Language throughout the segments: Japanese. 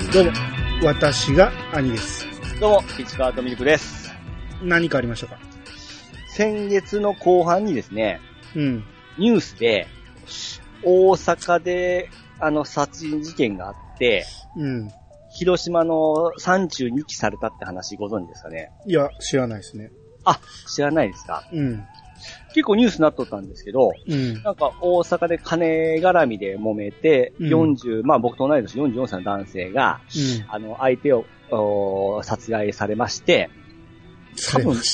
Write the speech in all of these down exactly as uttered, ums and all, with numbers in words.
どうも、私が兄です。 どうも、市川とミルクです。 何かありましたか？ 先月の後半にですね、 うん、 ニュースで、大阪で、あの、殺人事件があって、 うん、 広島の山中に遺棄されたって話ご存知ですかね？ いや、知らないですね。 あ、知らないですか？ うん。 結構ニュースになっとったんですけど、 うん、 なんか大阪で金絡みで揉めて、 うん、 よんじゅう、まあ僕と同い年よんじゅうよんさいの男性が、 うん、 あの、相手を殺害されまして、 されまして。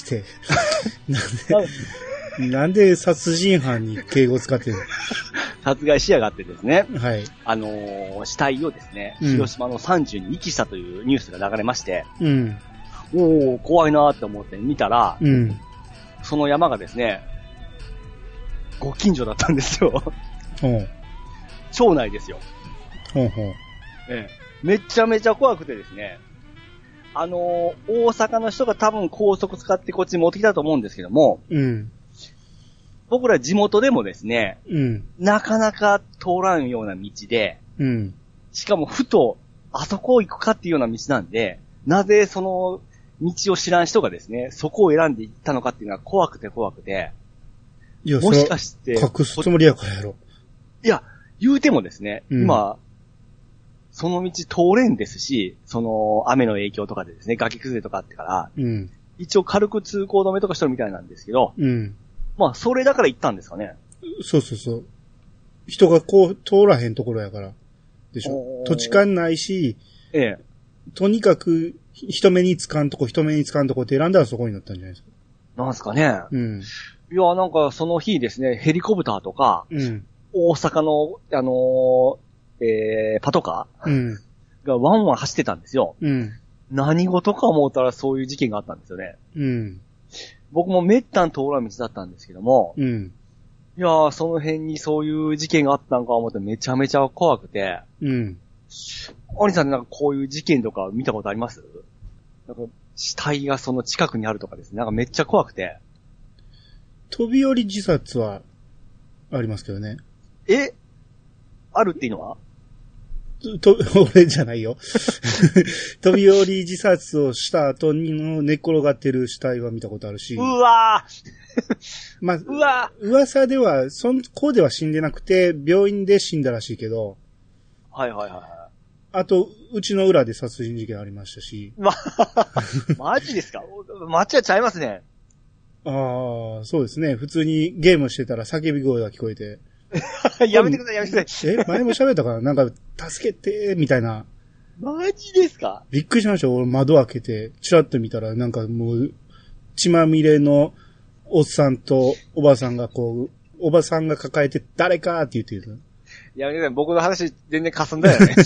なんで、なんで殺人犯に敬語使ってるの？ 殺害しやがってですね。 はい。 あのー、死体をですね、 うん、 広島の山中に遺棄したというニュースが流れまして、 うん。 おー、怖いなーって思って見たら、 うん。 その山がですね、ご近所だったんですよ。 ほう。 町内ですよ。 ほうほう。 ええ。めちゃめちゃ怖くてですね、あのー、大阪の人が多分高速使ってこっちに持ってきたと思うんですけども、 うん。 僕ら地元でもですね、 うん。 なかなか通らんような道で、 うん。 しかもふと、あそこを行くかっていうような道なんで、なぜその道を知らん人がですね、そこを選んで行ったのかっていうのは怖くて怖くて、 いや、 もしかして。 隠すつもりやからやろ。 いや、言うてもですね、 うん、 今、その道通れんですし、その雨の影響とかでですね、崖崩れとかあってから、 うん、 一応軽く通行止めとかしてるみたいなんですけど、 うん、 まあ、それだから行ったんですかね。 そうそうそう。人がこう通らへんところやから。でしょ。土地勘ないし、 ええ。 とにかく人目につかんとこ、人目につかんとこって選んだらそこになったんじゃないですか。 なんすかね。 うん。 いや、なんかその日ですね、ヘリコプターとか、 うん、 大阪の、あのー、えー、パトカー、うん、がワンワン走ってたんですよ。 うん。 何事か思ったらそういう事件があったんですよね。 うん。 僕もめったん通らん道だったんですけども、 うん。 いやー、その辺にそういう事件があったんか思ってめちゃめちゃ怖くて、 うん。 兄さんなんかこういう事件とか見たことあります？なんか死体がその近くにあるとかですね、なんかめっちゃ怖くて。 飛び降り自殺はありますけどね。 え？あるっていうのは？ と、俺じゃないよ。飛び降り自殺をした後に寝っ転がってる死体は見たことあるし。 うわーまあ、 うわー噂では、そん、こうでは死んでなくて、病院で死んだらしいけど。 はいはいはい。 あと、うちの裏で殺人事件ありましたし。 ま、マジですか？間違っちゃいますね。 ああ、そうですね。普通にゲームしてたら叫び声が聞こえて。 やめてください、やめてください。 え、前も喋ったかな？なんか、助けて、みたいな。 マジですか？ びっくりしました。俺窓開けて、チラッと見たら、なんかもう、血まみれのおっさんとおばさんがこう、おばさんが抱えて誰かって言ってる。 やめてください。僕の話全然霞んだよね。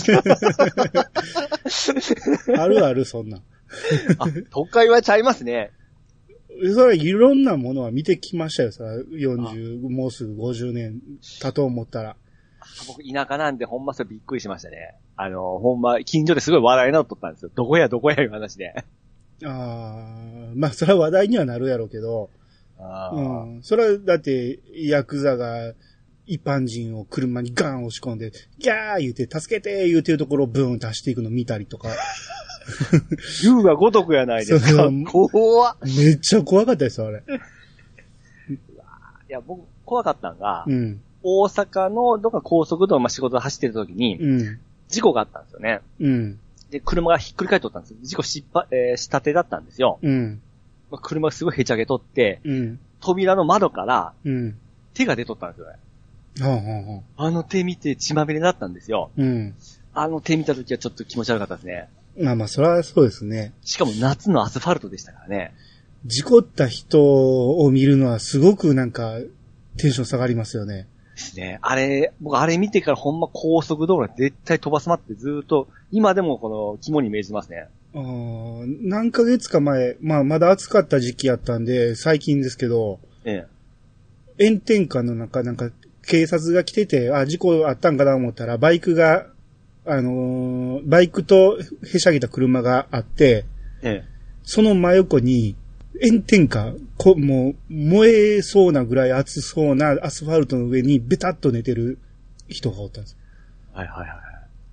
あるある、そんな。 あ、都会はちゃいますね。 それいろんなものは見てきましたよ、さ。よんじゅう、もうすぐごじゅうねんだと思ったら。 僕田舎なんでほんまそれびっくりしましたね。あの、ほんま、近所ですごい話題になっとったんですよ。どこやどこやいう話で。 ああ、まあそれは話題にはなるやろうけど。 あうん。それはだって、ヤクザが一般人を車にガン押し込んで、ギャー言うて、助けて言うてるところをブーン出していくの見たりとか。 龍が如くやないですか。怖っ。 めっちゃ怖かったですよ、あれ。 いや、僕、怖かったのが、 うん、 大阪のどっか高速道路の仕事で走ってる時に、うん、事故があったんですよね。 うん、 で、車がひっくり返っとったんですよ。事故しっぱ、えー、したてだったんですよ。 うん、 まあ、車がすごいへちゃげとって、 うん、 扉の窓から、 うん、 手が出とったんですよね。 はあはあ、あの手見て血まみれだったんですよ。 うん、 あの手見た時はちょっと気持ち悪かったですね。 まあまあ、それはそうですね。 しかも夏のアスファルトでしたからね。 事故った人を見るのはすごくなんか、テンション下がりますよね。 ですね。あれ、僕あれ見てからほんま高速道路絶対飛ばすまってずーっと、今でもこの肝に銘じてますね。 あ何ヶ月か前、まあまだ暑かった時期やったんで、最近ですけど、 ええ。 炎天下の中、なんか警察が来てて、あ、事故あったんかな思ったら、バイクが、あのー、バイクとへしゃげた車があって、 ええ、 その真横に、炎天下、こもう燃えそうなぐらい熱そうなアスファルトの上にベタッと寝てる人がおったんです。 はいはいはい。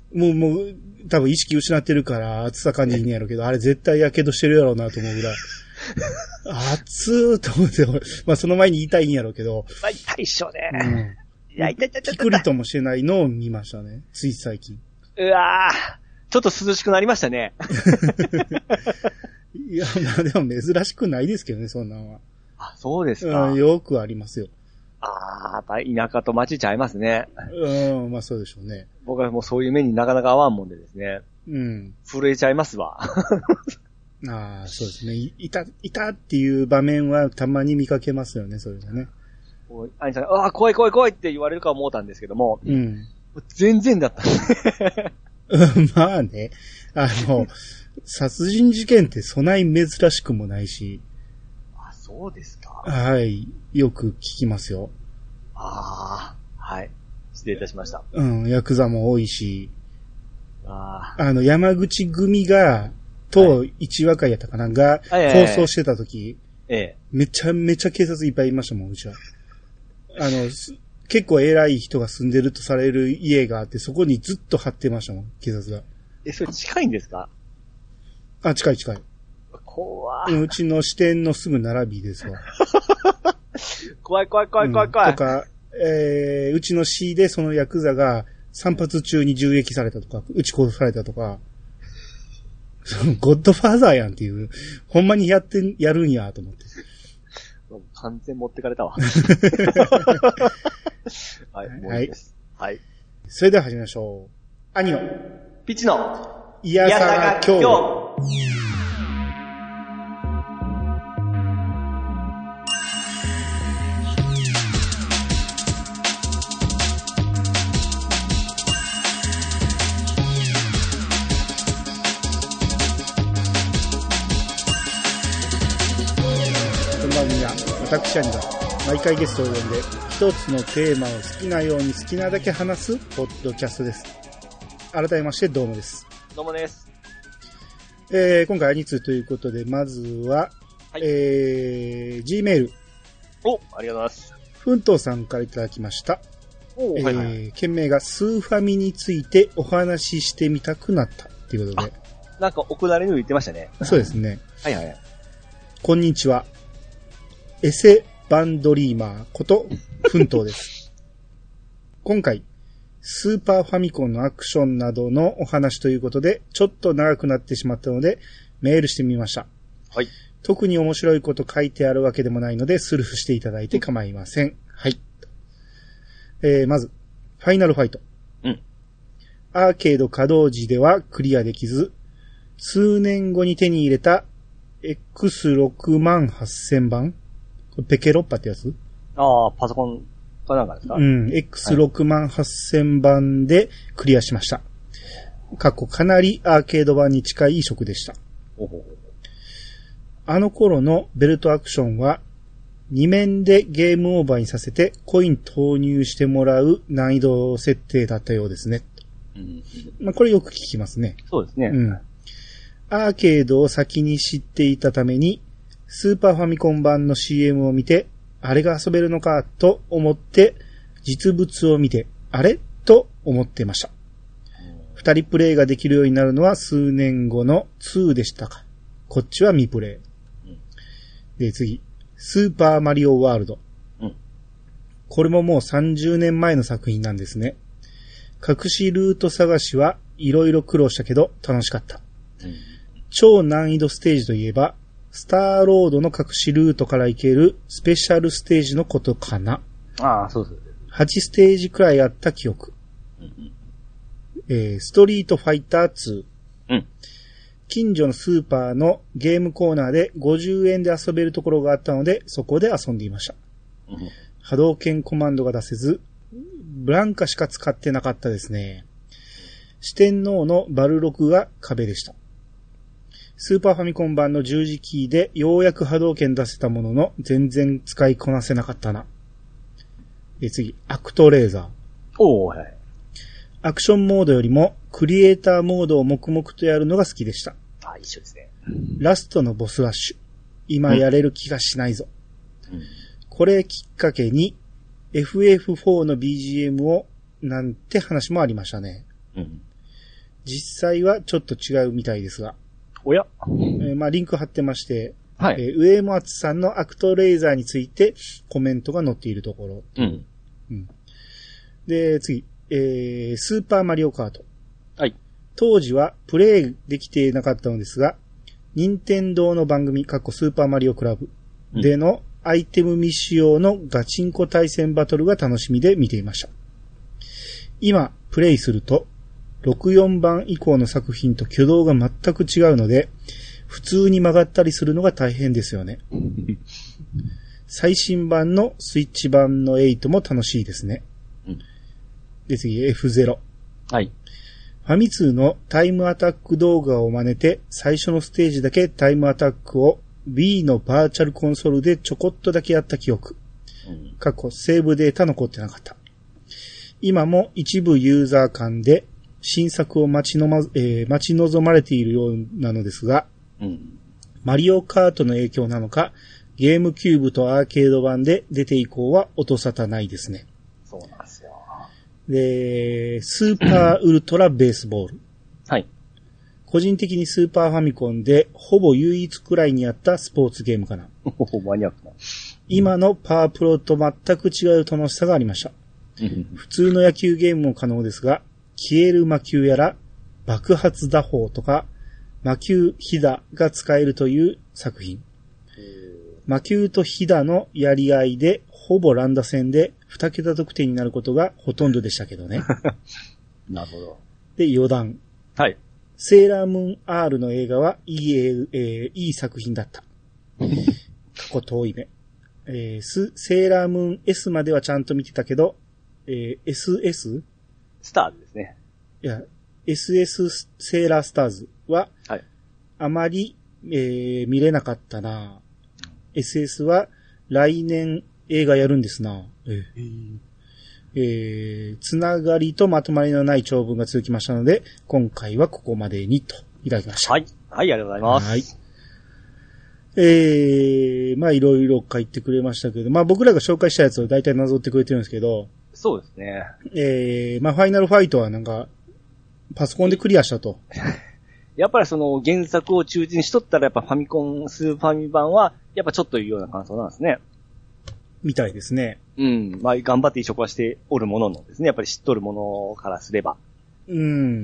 もう、もう、多分意識失ってるから暑さ感じんねやろうけど、あれ絶対火傷してるやろうなと思うぐらい。暑ーと思って、まあその前に痛いんやろうけど。 まあ痛いっしょね。 うん。 いや、痛い痛い痛い。 ピクリともしてないのを見ましたね。つい最近。 うわー。ちょっと涼しくなりましたね。 いや、まあでも珍しくないですけどね、そんなんは。 あ、そうですか。 うん、よくありますよ。 ああ、やっぱり田舎と町ちゃいますね。 うん、まあそうでしょうね。 僕はもうそういう目になかなか合わんもんでですね。 うん。 震えちゃいますわ。 ああ、そうですね。い、いた、いたっていう場面はたまに見かけますよね、それがね。 アニさんが、ああ、怖い怖い怖いって言われるか思ったんですけども。 うん。 全然だった。 まあね。あの、殺人事件ってそない珍しくもないし。 あ、そうですか。 はい。よく聞きますよ。 ああ、はい。失礼いたしました。 うん、ヤクザも多いし。 ああの、山口組が、と一話会やったかな、が、放送してた時、 ええ、 めちゃめちゃ警察いっぱいいましたもん、うちは。あの、結構偉い人が住んでるとされる家があって、そこにずっと張ってましたもん、警察が。 え、それ近いんですか？ あ、近い近い。 怖い。 うちの支店のすぐ並びですわ。 怖い怖い怖い怖い怖い。 うん、とか、えー、うちの市でそのヤクザが散髪中に銃撃されたとか、撃ち殺されたとか、ゴッドファーザーやんっていう、ほんまにやって、やるんやと思って。 完全持ってかれたわ。はい、もういいです。はい。 それでは始めましょう。兄の、 ピチの、 いやさが今日。私兄が毎回ゲストを呼んで一つのテーマを好きなように好きなだけ話すポッドキャストです。改めましてどうもです。 どうもです。 えー、今回兄通ということで、まずは、はい、えー、G メール。 お、ありがとうございます。 ふんとうさんからいただきました。 お、 えー、 はいはい、 件名がスーファミについてお話ししてみたくなったということで。 なんか奥なりの言ってましたね。 そうですね。 はいはい。 こんにちは。エセバンドリーマーこと奮闘です。今回、スーパーファミコンのアクションなどのお話ということで、ちょっと長くなってしまったので、メールしてみました。 はい。 特に面白いこと書いてあるわけでもないので、スルフしていただいて構いません。はい。えー、まず、ファイナルファイト。 うん。 アーケード稼働時ではクリアできず、数年後に手に入れた エックスろくまんはっせん 番ペケロッパってやつ？ ああ、パソコンかなんかですか？ うん。エックスろくまんはっせん 番でクリアしました。過去かなりアーケード版に近い移植でした。 おほほ。 あの頃のベルトアクションは、に面でゲームオーバーにさせてコイン投入してもらう難易度設定だったようですね。 うん、 まあ、これよく聞きますね。 そうですね。 うん。アーケードを先に知っていたために、スーパーファミコン版の シーエム を見て、あれが遊べるのかと思って、実物を見て、あれと思ってました。二人プレイができるようになるのは数年後のにでしたか。こっちは未プレイ。で、次。スーパーマリオワールド。これももうさんじゅうねんまえの作品なんですね。隠しルート探しはいろいろ苦労したけど楽しかった。超難易度ステージといえば、スターロードの隠しルートから行けるスペシャルステージのことかな。 ああ、そうです。 はちステージくらいあった記憶。うんうんえー、ストリートファイターツー。うん。近所のスーパーのゲームコーナーでごじゅうえんで遊べるところがあったので、そこで遊んでいました。うん、波動拳コマンドが出せず、ブランカしか使ってなかったですね。四天王のバルロクが壁でした。スーパーファミコン版の十字キーでようやく波動拳出せたものの全然使いこなせなかったな。え次、アクトレーザー。 おー、はい。 アクションモードよりもクリエイターモードを黙々とやるのが好きでした。 あ、一緒ですね。 ラストのボスラッシュ。今やれる気がしないぞ。うん、これきっかけに エフエフフォー の ビージーエム をなんて話もありましたね。うん実際はちょっと違うみたいですが。 おや、 えー、まあ、リンク貼ってまして、 はい。 えー、上松さんのアクトレーザーについてコメントが載っているところ。 うん。 うん。で、次、えー、スーパーマリオカート。 はい。 当時はプレイできてなかったのですが、任天堂の番組、過去スーパーマリオクラブでのアイテム未使用のガチンコ対戦バトルが楽しみで見ていました。今、プレイすると、ろくじゅうよんばん以降の作品と挙動が全く違うので、普通に曲がったりするのが大変ですよね。最新版のスイッチ版のはちも楽しいですね。うん、で、次、エフゼロ。 はい。 ファミ通のタイムアタック動画を真似て、最初のステージだけタイムアタックを Wii のバーチャルコンソールでちょこっとだけやった記憶。うん、過去セーブデータ残ってなかった。今も一部ユーザー間で新作を待ちのま、えー、待ち望まれているようなのですが、うん、マリオカートの影響なのか、ゲームキューブとアーケード版で出て以降は音沙汰ないですね。 そうなんですよ。 で、スーパーウルトラベースボール。 はい。 個人的にスーパーファミコンでほぼ唯一くらいにあったスポーツゲームかな。 マニアックな。 今のパワープロと全く違う楽しさがありました。普通の野球ゲームも可能ですが、消える魔球やら爆発打法とか魔球ヒダが使えるという作品。魔球とヒダのやり合いでほぼ乱打戦でに桁得点になることがほとんどでしたけどね。 なるほど。 で、余談。 はい。 セーラームーン R の映画はいい、えー、いい作品だった。過去遠い目。えー、ス、セーラームーン S まではちゃんと見てたけど、えー、エスエス? スターズですね。 いや、エスエス セーラースターズは、 はい。 あまり、えー、見れなかったな。エスエス は来年映画やるんですな。えー、えー、つながりとまとまりのない長文が続きましたので、今回はここまでにといただきました。 はい。はい、ありがとうございます。 はい。えー、まあいろいろ書いてくれましたけど、まあ僕らが紹介したやつを大体なぞってくれてるんですけど、 そうですね。 えー、まあファイナルファイトはなんか、パソコンでクリアしたと。 やっぱりその原作を忠実にしとったらやっぱファミコン、スーファミ版は、やっぱちょっというような感想なんですね。 みたいですね。 うん。まあ頑張って移植はしておるもののですね。やっぱり知っとるものからすれば。 うん。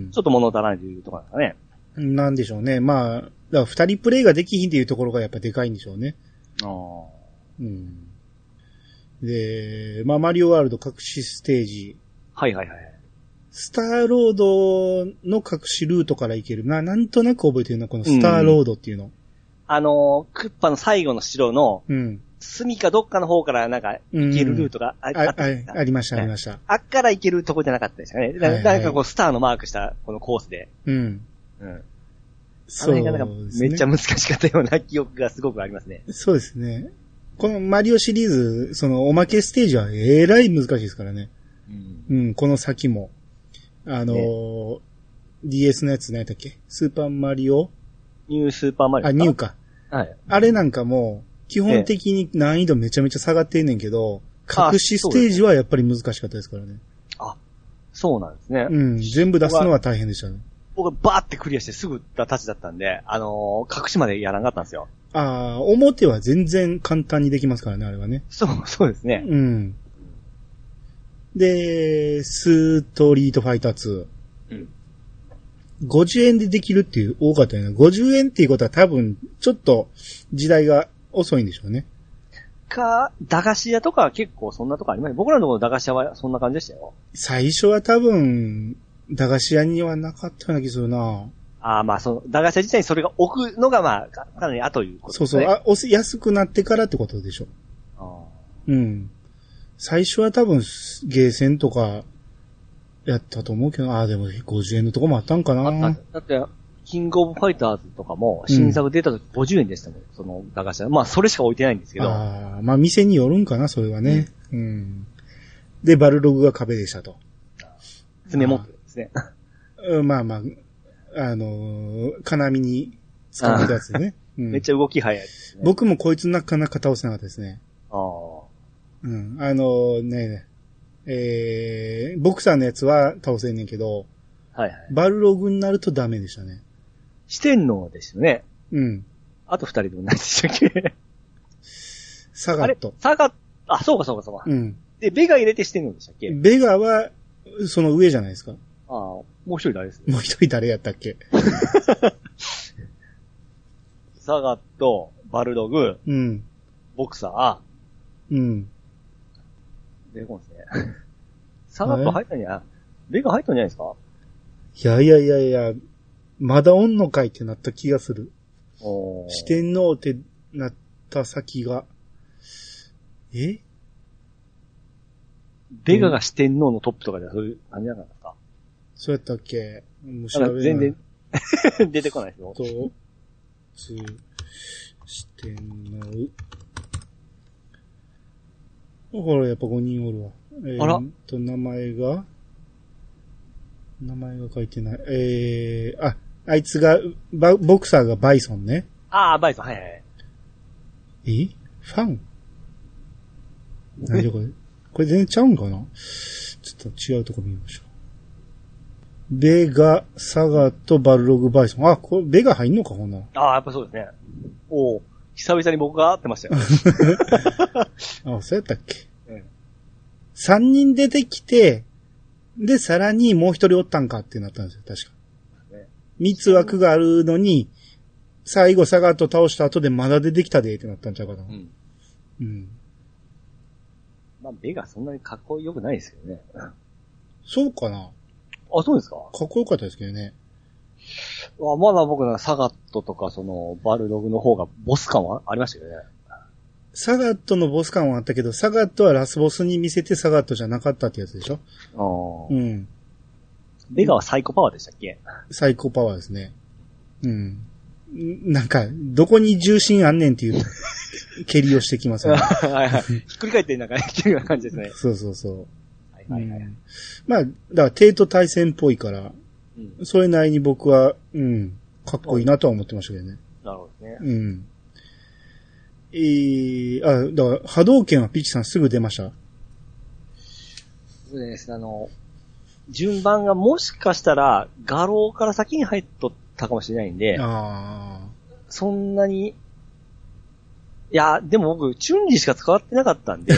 ちょっと物足らないというところなんですかね。 なんでしょうね。まあ、だから二人プレイができひんっていうところがやっぱでかいんでしょうね。 ああ。 うん。で、まあマリオワールド隠しステージ。 はいはいはい。 スターロードの隠しルートから行けるな。なんとなく覚えてるな、このスターロードっていうの。うん、 あの、クッパの最後の城の、 うん。 隅かどっかの方からなんか行けるルートがあ,、うん、あ, あったんですか？ あ, ありました、ありました。 あっから行けるとこじゃなかったですかね。はいはい、なんかこうスターのマークしたこのコースで。 うん。 うん。その辺がなんかめっちゃ難しかったような記憶がすごくありますね。 そうですね。このマリオシリーズ、そのおまけステージはえらい難しいですからね。うん。うん、この先も。あのーね、ディーエス のやつ何だっけ？スーパーマリオ？ ニュースーパーマリオ。 あ、ニューか。 はい。 あれなんかも、基本的に難易度めちゃめちゃ下がってんねんけど、隠しステージはやっぱり難しかったですからね。 あ、そうなんですね。 うん、全部出すのは大変でしたね。 僕はバーってクリアしてすぐタッチだったんで、あのー、隠しまでやらなかったんですよ。 ああ、表は全然簡単にできますからね、あれはね。 そう、そうですね。 うん。で、ストリートファイターツー。うん。ごじゅうえんでできるっていう多かったよね。ごじゅうえんっていうことは多分、ちょっと時代が遅いんでしょうね。 か、駄菓子屋とかは結構そんなとこあります。僕らのところの駄菓子屋はそんな感じでしたよ。 最初は多分、駄菓子屋にはなかったような気するな。 ああ、まあ、その、駄菓子屋自体にそれが置くのがまあ、かなり後ということですね。 そうそう、あ、お安くなってからってことでしょ。ああ。うん。最初は多分、ゲーセンとか、やったと思うけど、ああ、でもごじゅうえんのとこもあったんかな。 あった。だって、キングオブファイターズとかも、新作出た時ごじゅうえんでしたもん、うん、その駄菓子屋。まあ、それしか置いてないんですけど。 ああ、まあ、店によるんかな、それはね。うん。うん、で、バルログが壁でしたと。 爪持ってるんですね。 うん、まあまあ、あのー、金網に使ってたやつね、 うん。めっちゃ動き早いですね。 僕もこいつなかなか倒せなかったですね。 ああ。 うん。あのー、ね、えー、ボクサーのやつは倒せんねんけど、 はいはい。 バルログになるとダメでしたね。 四天王ですよね。 うん。 あと二人でもないでしたっけ？ サガット。 サガット、あ、そうかそうかそうか。 うん。 で、ベガ入れて四天王でしたっけ？ ベガは、その上じゃないですか。 ああ、もう一人誰ですもう一人誰やったっけ？ サガット、バルログ、 うん。 ボクサー。うん。 ベゴンですね。サガット入ったんじゃ、ベガ入ったんじゃないですか？ いやいやいやいや、まだおんのかいってなった気がする。 おー。 四天王ってなった先が、え？ ベガが四天王のトップとかでそういう感じなかったか？ そうやったっけ？もう調なんかべない。 全然出てこないですよ。 と、つ、四天王。ほら、やっぱごにんおるわ。えー、 あらと、名前が名前が書いてない。えー、あ、あいつが、バボクサーがバイソンね。 ああ、バイソン、はいはい。 えファン何じゃこれ。これ全然ちゃうんかな？ちょっと違うとこ見ましょう。ベガ、サガとバルログ、バイソン。あ、これ、ベガ入んのか、ほんなら。 ああ、やっぱそうですね。おお、久々に僕が会ってましたよ。 あ、そうやったっけ？ うん。 三人出てきて、で、さらにもう一人おったんかってなったんですよ、確か。 ね、 三つ枠があるのに、最後サガと倒した後でまだ出てきたでってなったんちゃうかな。うん。うん。 まあ、ベガそんなにかっこよくないですけどね。 そうかな？ あ、そうですか？ かっこよかったですけどね。 あ、まだ僕のサガットとかそのバルログの方がボス感はありましたけどね。 サガットのボス感はあったけど、サガットはラスボスに見せてサガットじゃなかったってやつでしょ？ ああ。 うん。 ベガはサイコパワーでしたっけ？ サイコパワーですね。うん。なんか、どこに重心あんねんっていう蹴りをしてきますね。 はいはい。ひっくり返ってなんかっていうような感じですね。 そうそうそう。 はいはいはい。うん、 まあ、だから帝都対戦っぽいから、うん、それなりに僕は、うん、かっこいいなとは思ってましたけどね。 なるほどね。 うん。えー、あ、だから波動拳はピッチさんすぐ出ました？ そうですね、あの、順番がもしかしたら画廊から先に入っとったかもしれないんで、 あそんなに、いや、でも僕、チュンリしか使ってなかったんで、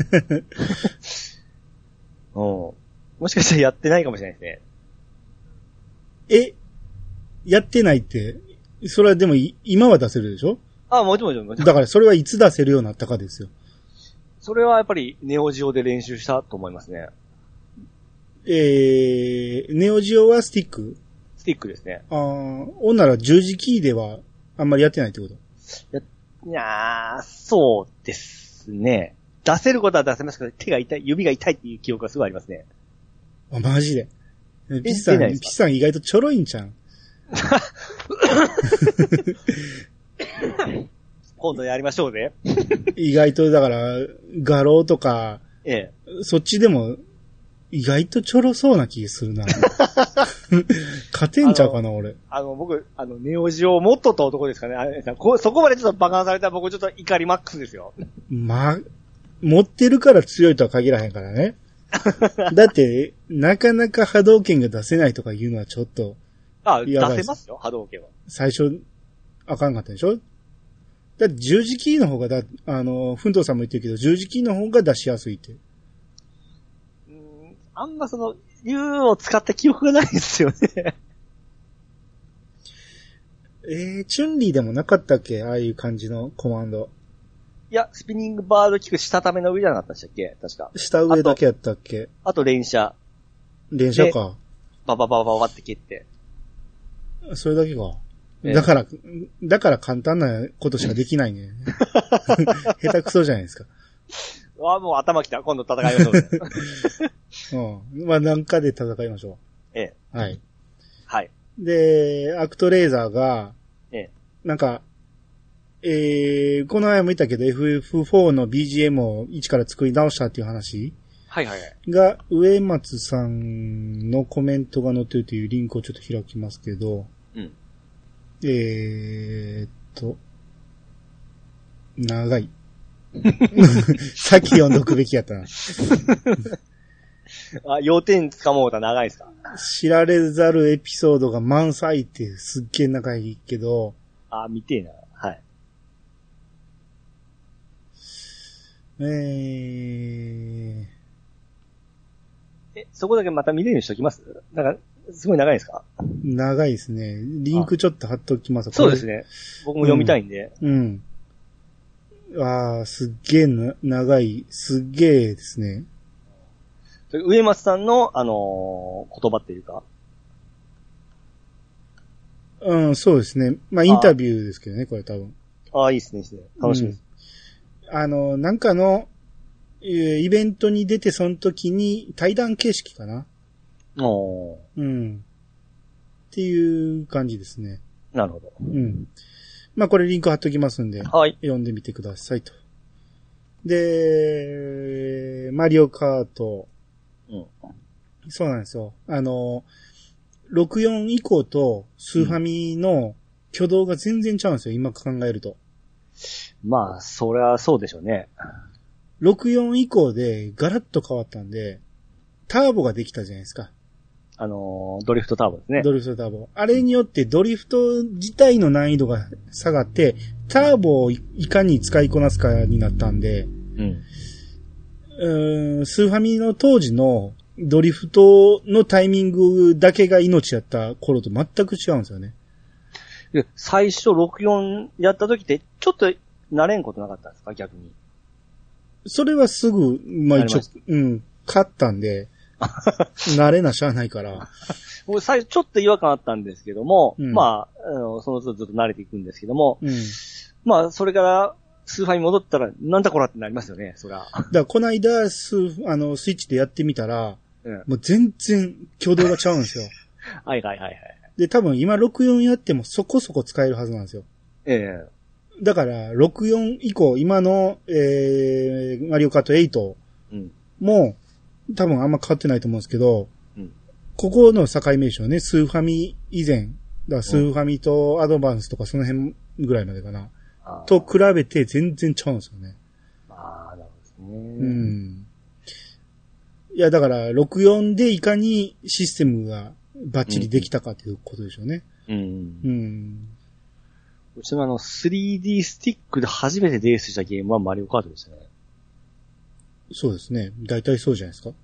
うん、もしかしたらやってないかもしれないですね。え、やってないって、それはでも今は出せるでしょ？ ああ、もちろんもちろんもちろん。 だからそれはいつ出せるようになったかですよ。 それはやっぱりネオジオで練習したと思いますね。 えー、ネオジオはスティック？ スティックですね。 ああ、ほんなら十字キーではあんまりやってないってこと？ や、いやー、そうですね。出せることは出せますけど、手が痛い、指が痛いっていう記憶がすごいありますね。 あ、マジで。ピッさん、ピッさん意外とちょろいんちゃん。 今度やりましょうね。 意外と、だから、画廊とか、 ええ、 そっちでも、意外とちょろそうな気するな。勝てんちゃうかな、俺。 あの、僕、あの、ネオジオを持っとった男ですかね。あれこそこまでちょっとバカされたら僕ちょっと怒りマックスですよ。まあ、 持ってるから強いとは限らへんからね。だって、なかなか波動拳が出せないとか言うのはちょっと。 あ、出せますよ、波動拳は。最初、あかんかったでしょ？だって十字キーの方がだ、あの、ふんとうさんも言ってるけど、十字キーの方が出しやすいって。 うん、あんまその、竜を使った記憶がないですよね。 えー、チュンリーでもなかったっけ？ああいう感じのコマンド。 いや、スピニングバードキック下ための上じゃなかったでしたっけ？確か。 下上だけやったっけ？ あと連射。 連射か。 バババババって蹴って。 それだけか。だから、だから簡単なことしかできないね。下手くそじゃないですか。 あ、もう頭きた。今度戦いましょう、ね。 うん。まあ、なんかで戦いましょう。 ええ。 はい。 はい。 で、アクトレーザーが、 ええ。 なんか、えー、この前も言ったけど エフエフフォー の ビージーエム を一から作り直したっていう話。 はいはいはい。 が、上松さんのコメントが載ってるというリンクをちょっと開きますけど、 うん。 えーっと、長い。さっき読んどくべきやったな。 あ、要点掴もうと長いですか？ 知られざるエピソードが満載ってすっげえ長いけど。 あ、見てえな。はい。 えー、え、そこだけまた見れるようにしときます？なんか、すごい長いですか？ 長いですね。リンクちょっと貼っときます。 そうですね。僕も読みたいんで。 うん。うんああ、すっげえな、長い、すっげえですね。 上松さんの、あのー、言葉っていうか。 うん、そうですね。まあ、インタビューですけどね、これ多分。 ああ、いいですね、いいですね。楽しみです。 うん、あの、なんかの、イベントに出て、その時に対談形式かな。 おー。 うん。っていう感じですね。 なるほど。 うん。まあ、これリンク貼っときますんで、 はい。 読んでみてくださいと。で、マリオカート。 うん。 そうなんですよ。あの、ろくじゅうよん以降とスーファミの挙動が全然違うんですよ、今考えると。 まあ、そりゃそうでしょうね。 ろくじゅうよん以降でガラッと変わったんで、ターボができたじゃないですか。 あのー、ドリフトターボですね。 ドリフトターボ。あれによってドリフト自体の難易度が下がって、ターボをいかに使いこなすかになったんで、うん。うーん、スーファミの当時のドリフトのタイミングだけが命やった頃と全く違うんですよね。 で最初ろくじゅうよんやった時ってちょっと慣れんことなかったんですか逆に。 それはすぐ、まあ一応、うん、勝ったんで、慣れなしゃあないから。 僕最初ちょっと違和感あったんですけども、うん、まあ、あの、その都度ずっと慣れていくんですけども、うん、まあ、それからスーファミ戻ったら、なんだこらってなりますよね、そりゃ。だからこの間、スあの、スイッチでやってみたら、うん、もう全然挙動がちゃうんですよ。 はいはいはいはい。 で、多分今ろくじゅうよんやってもそこそこ使えるはずなんですよ。 ええー。 だから、ろくじゅうよん以降、今の、えー、マリオカートエイトも、うん、多分あんま変わってないと思うんですけど、うん、ここの境目でしょうね、スーファミ以前。だからスーファミとアドバンスとかその辺ぐらいまでかな。うん、と比べて全然ちゃうんですよね。 ああ、なるほどですね。 うん。いや、だから、ろくじゅうよんでいかにシステムがバッチリできたかということでしょうね。うん。うん。 うちのあの、スリーディー スティックで初めてレースしたゲームはマリオカートですね。 そうですね。大体そうじゃないですか。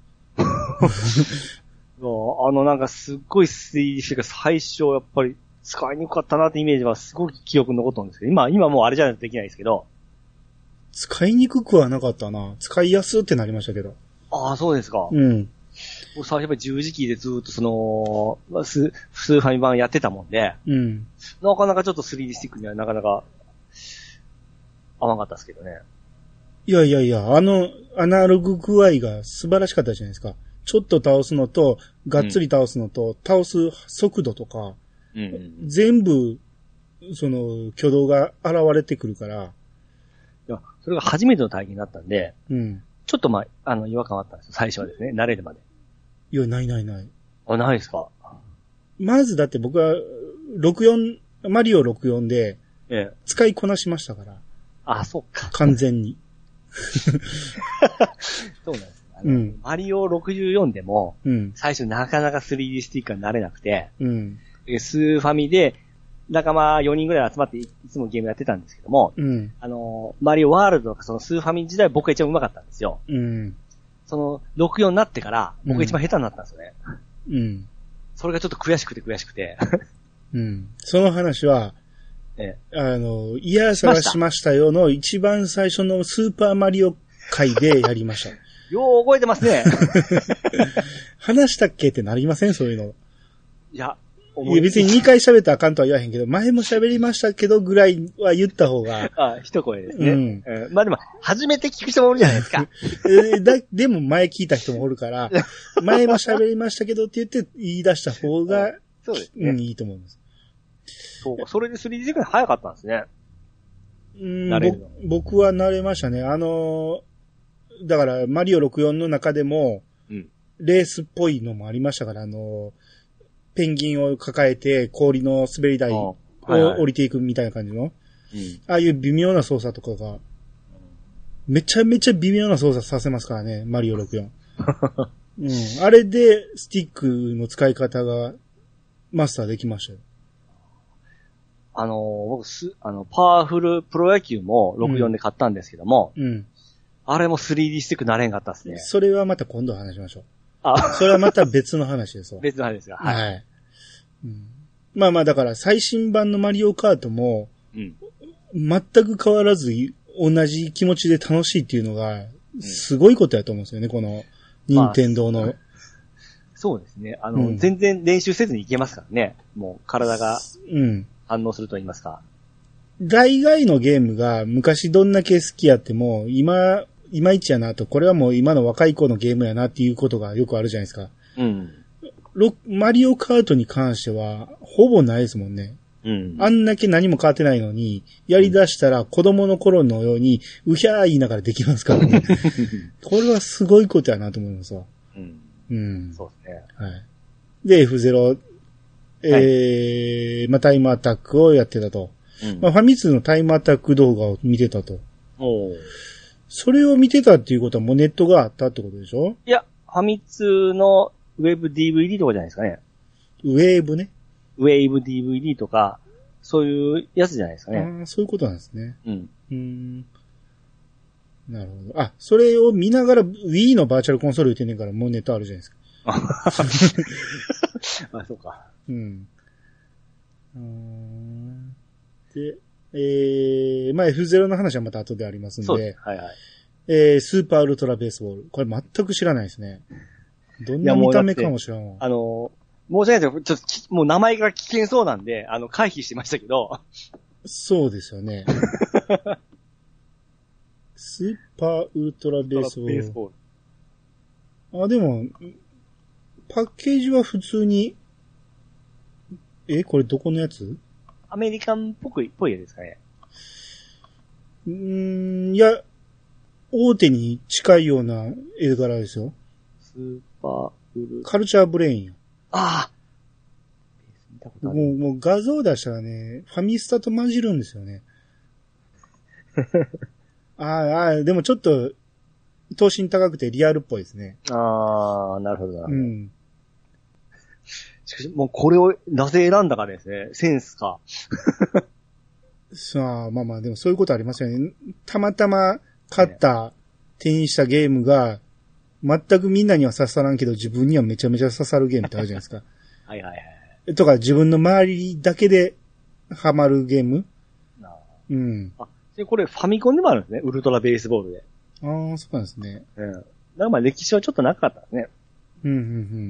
あの、なんかすっごい スリーディー スティックが最初やっぱり使いにくかったなってイメージはすごく記憶に残ったんですけど、今、今もうあれじゃないとできないですけど。 使いにくくはなかったな。使いやすってなりましたけど。 ああ、そうですか。 うん。 僕最初やっぱり十字キーでずーっとその、ス、スーファミ版やってたもんで、うん。なかなかちょっと スリーディー スティックにはなかなか合わなかったですけどね。 いやいやいや、あの、アナログ具合が素晴らしかったじゃないですか。ちょっと倒すのと、がっつり倒すのと、うん、倒す速度とか、うんうんうん、全部、その、挙動が現れてくるから。いや、それが初めての体験だったんで、うん。ちょっとまあ、あの、違和感あったんですよ、最初はですね、慣れるまで。 いや、ないないない。 あ、ないですか。 まずだって僕は、ろくじゅうよん、マリオろくじゅうよんで、ええ、使いこなしましたから。 あ、そうか。 完全に。 そうなんです。うん、マリオろくじゅうよんでも、うん、最初なかなか スリーディー スティックが慣れなくて、うん、スーファミで仲間よにんぐらい集まっていつもゲームやってたんですけども、うん、あの、マリオワールドとかそのスーファミ時代僕が一番上手かったんですよ。うん、そのろくじゅうよんになってから僕が一番下手になったんですよね。うん、それがちょっと悔しくて悔しくて。 うん、その話は、ええ、あの、いや探しましたよの一番最初のスーパーマリオ回でやりました。 よう覚えてますね。 話したっけってなりませんそういうの。 いや、 いや別ににかい喋ったらあかんとは言わへんけど、前も喋りましたけどぐらいは言った方が。 あ、一声ですね。うん。うん、まあでも、初めて聞く人もおるじゃないですか。 えだでも前聞いた人もおるから、前も喋りましたけどって言って言い出した方が、 そうですね、 うん。いいと思います。 そうか、それで スリーディー 時間早かったんですね。 うん、慣れるの。僕は慣れましたね。あの、だから、マリオろくじゅうよんの中でも、うん、レースっぽいのもありましたから、あの、ペンギンを抱えて氷の滑り台を降りていくみたいな感じの、はいはい、ああいう微妙な操作とかが、めちゃめちゃ微妙な操作させますからね、マリオろくじゅうよん。 うん。あれで、スティックの使い方が、マスターできましたよ。 あの、僕す、あの、パワフルプロ野球もろくじゅうよんで買ったんですけども、うん。うん、あれも スリーディー スティックなれんかったですね。 それはまた今度話しましょう。あ、それはまた別の話ですわ。 別の話ですが。はい。はい、 うん、まあまあだから最新版のマリオカートも、うん、全く変わらず同じ気持ちで楽しいっていうのが、すごいことやと思うんですよね、この、任天堂の。まあ、 そうですね。あの、うん、全然練習せずにいけますからね。もう体が反応すると言いますか。 うん、大概のゲームが昔どんだけ好きやっても、今、いまいちやなと、これはもう今の若い子のゲームやなっていうことがよくあるじゃないですか。うん。マリオカートに関しては、ほぼないですもんね。うん。あんだけ何も変わってないのに、やり出したら子供の頃のように、うひゃー言いながらできますからね。これはすごいことやなと思いますわ。うん。うん。そうですね。はい。で、エフゼロ、えー、はい、まあ、タイムアタックをやってたと。うん、まあ、ファミ通のタイムアタック動画を見てたと。おー。それを見てたっていうことはもうネットがあったってことでしょ？ いや、ファミ通のウェブ ディーブイディー とかじゃないですかね。 ウェーブね。 ウェーブ ディーブイディー とか、そういうやつじゃないですかね。 ああ、そういうことなんですね。うん。うーん。なるほど。あ、それを見ながら Wii のバーチャルコンソール言ってんねんからもうネットあるじゃないですか。 あ、そうか。 うん。うーん。で、えー、まあ エフゼロ の話はまた後でありますんで。そうです。はいはい。えー、スーパーウルトラベースボール。これ全く知らないですね。どんな見た目かも知らんわ。 あの、申し訳ないですけど、ちょっともう名前が危険そうなんで、あの、回避してましたけど。 そうですよね。スーパーウルトラベースボール。ベースボール。あ、でも、パッケージは普通に、え、これどこのやつ？ アメリカンっぽく、ぽいですかね。 うーん、いや、大手に近いような絵柄ですよ。 スーパーウルカルチャーブレインや。 ああ。もう、もう画像出したらね、ファミスタと混じるんですよね。ああ、あでもちょっと、等身高くてリアルっぽいですね。 ああ、なるほどなるほど。うん。しかし、もうこれをなぜ選んだかですね。センスか。 さあ、まあまあ、でもそういうことありますよね。たまたま買った、手にしたゲームが、全くみんなには刺さらんけど、自分にはめちゃめちゃ刺さるゲームってあるじゃないですか。 はいはいはい。 とか、自分の周りだけでハマるゲーム。あうん。 あ、で、これファミコンでもあるんですね。ウルトラベースボールで。 ああ、そうなんですね。 うん。だからまあ歴史はちょっとなかったですね。 うん、うん、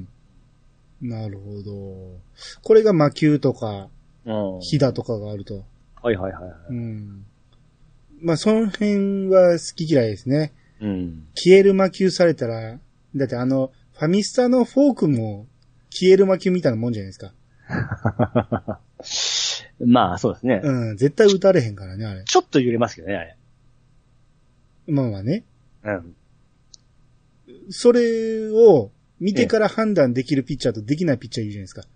うん。なるほど。これが魔球とか、うん。ヒダとかがあると。 はいはいはい、はい。 うん。まあ、その辺は好き嫌いですね。 うん。 消える魔球されたら、だってあの、ファミスタのフォークも消える魔球みたいなもんじゃないですか。 まあ、そうですね。 うん、絶対打たれへんからね、あれ。 ちょっと揺れますけどね、あれ。 まあまあね。 うん。 それを見てから判断できるピッチャーとできないピッチャーいるじゃないですか。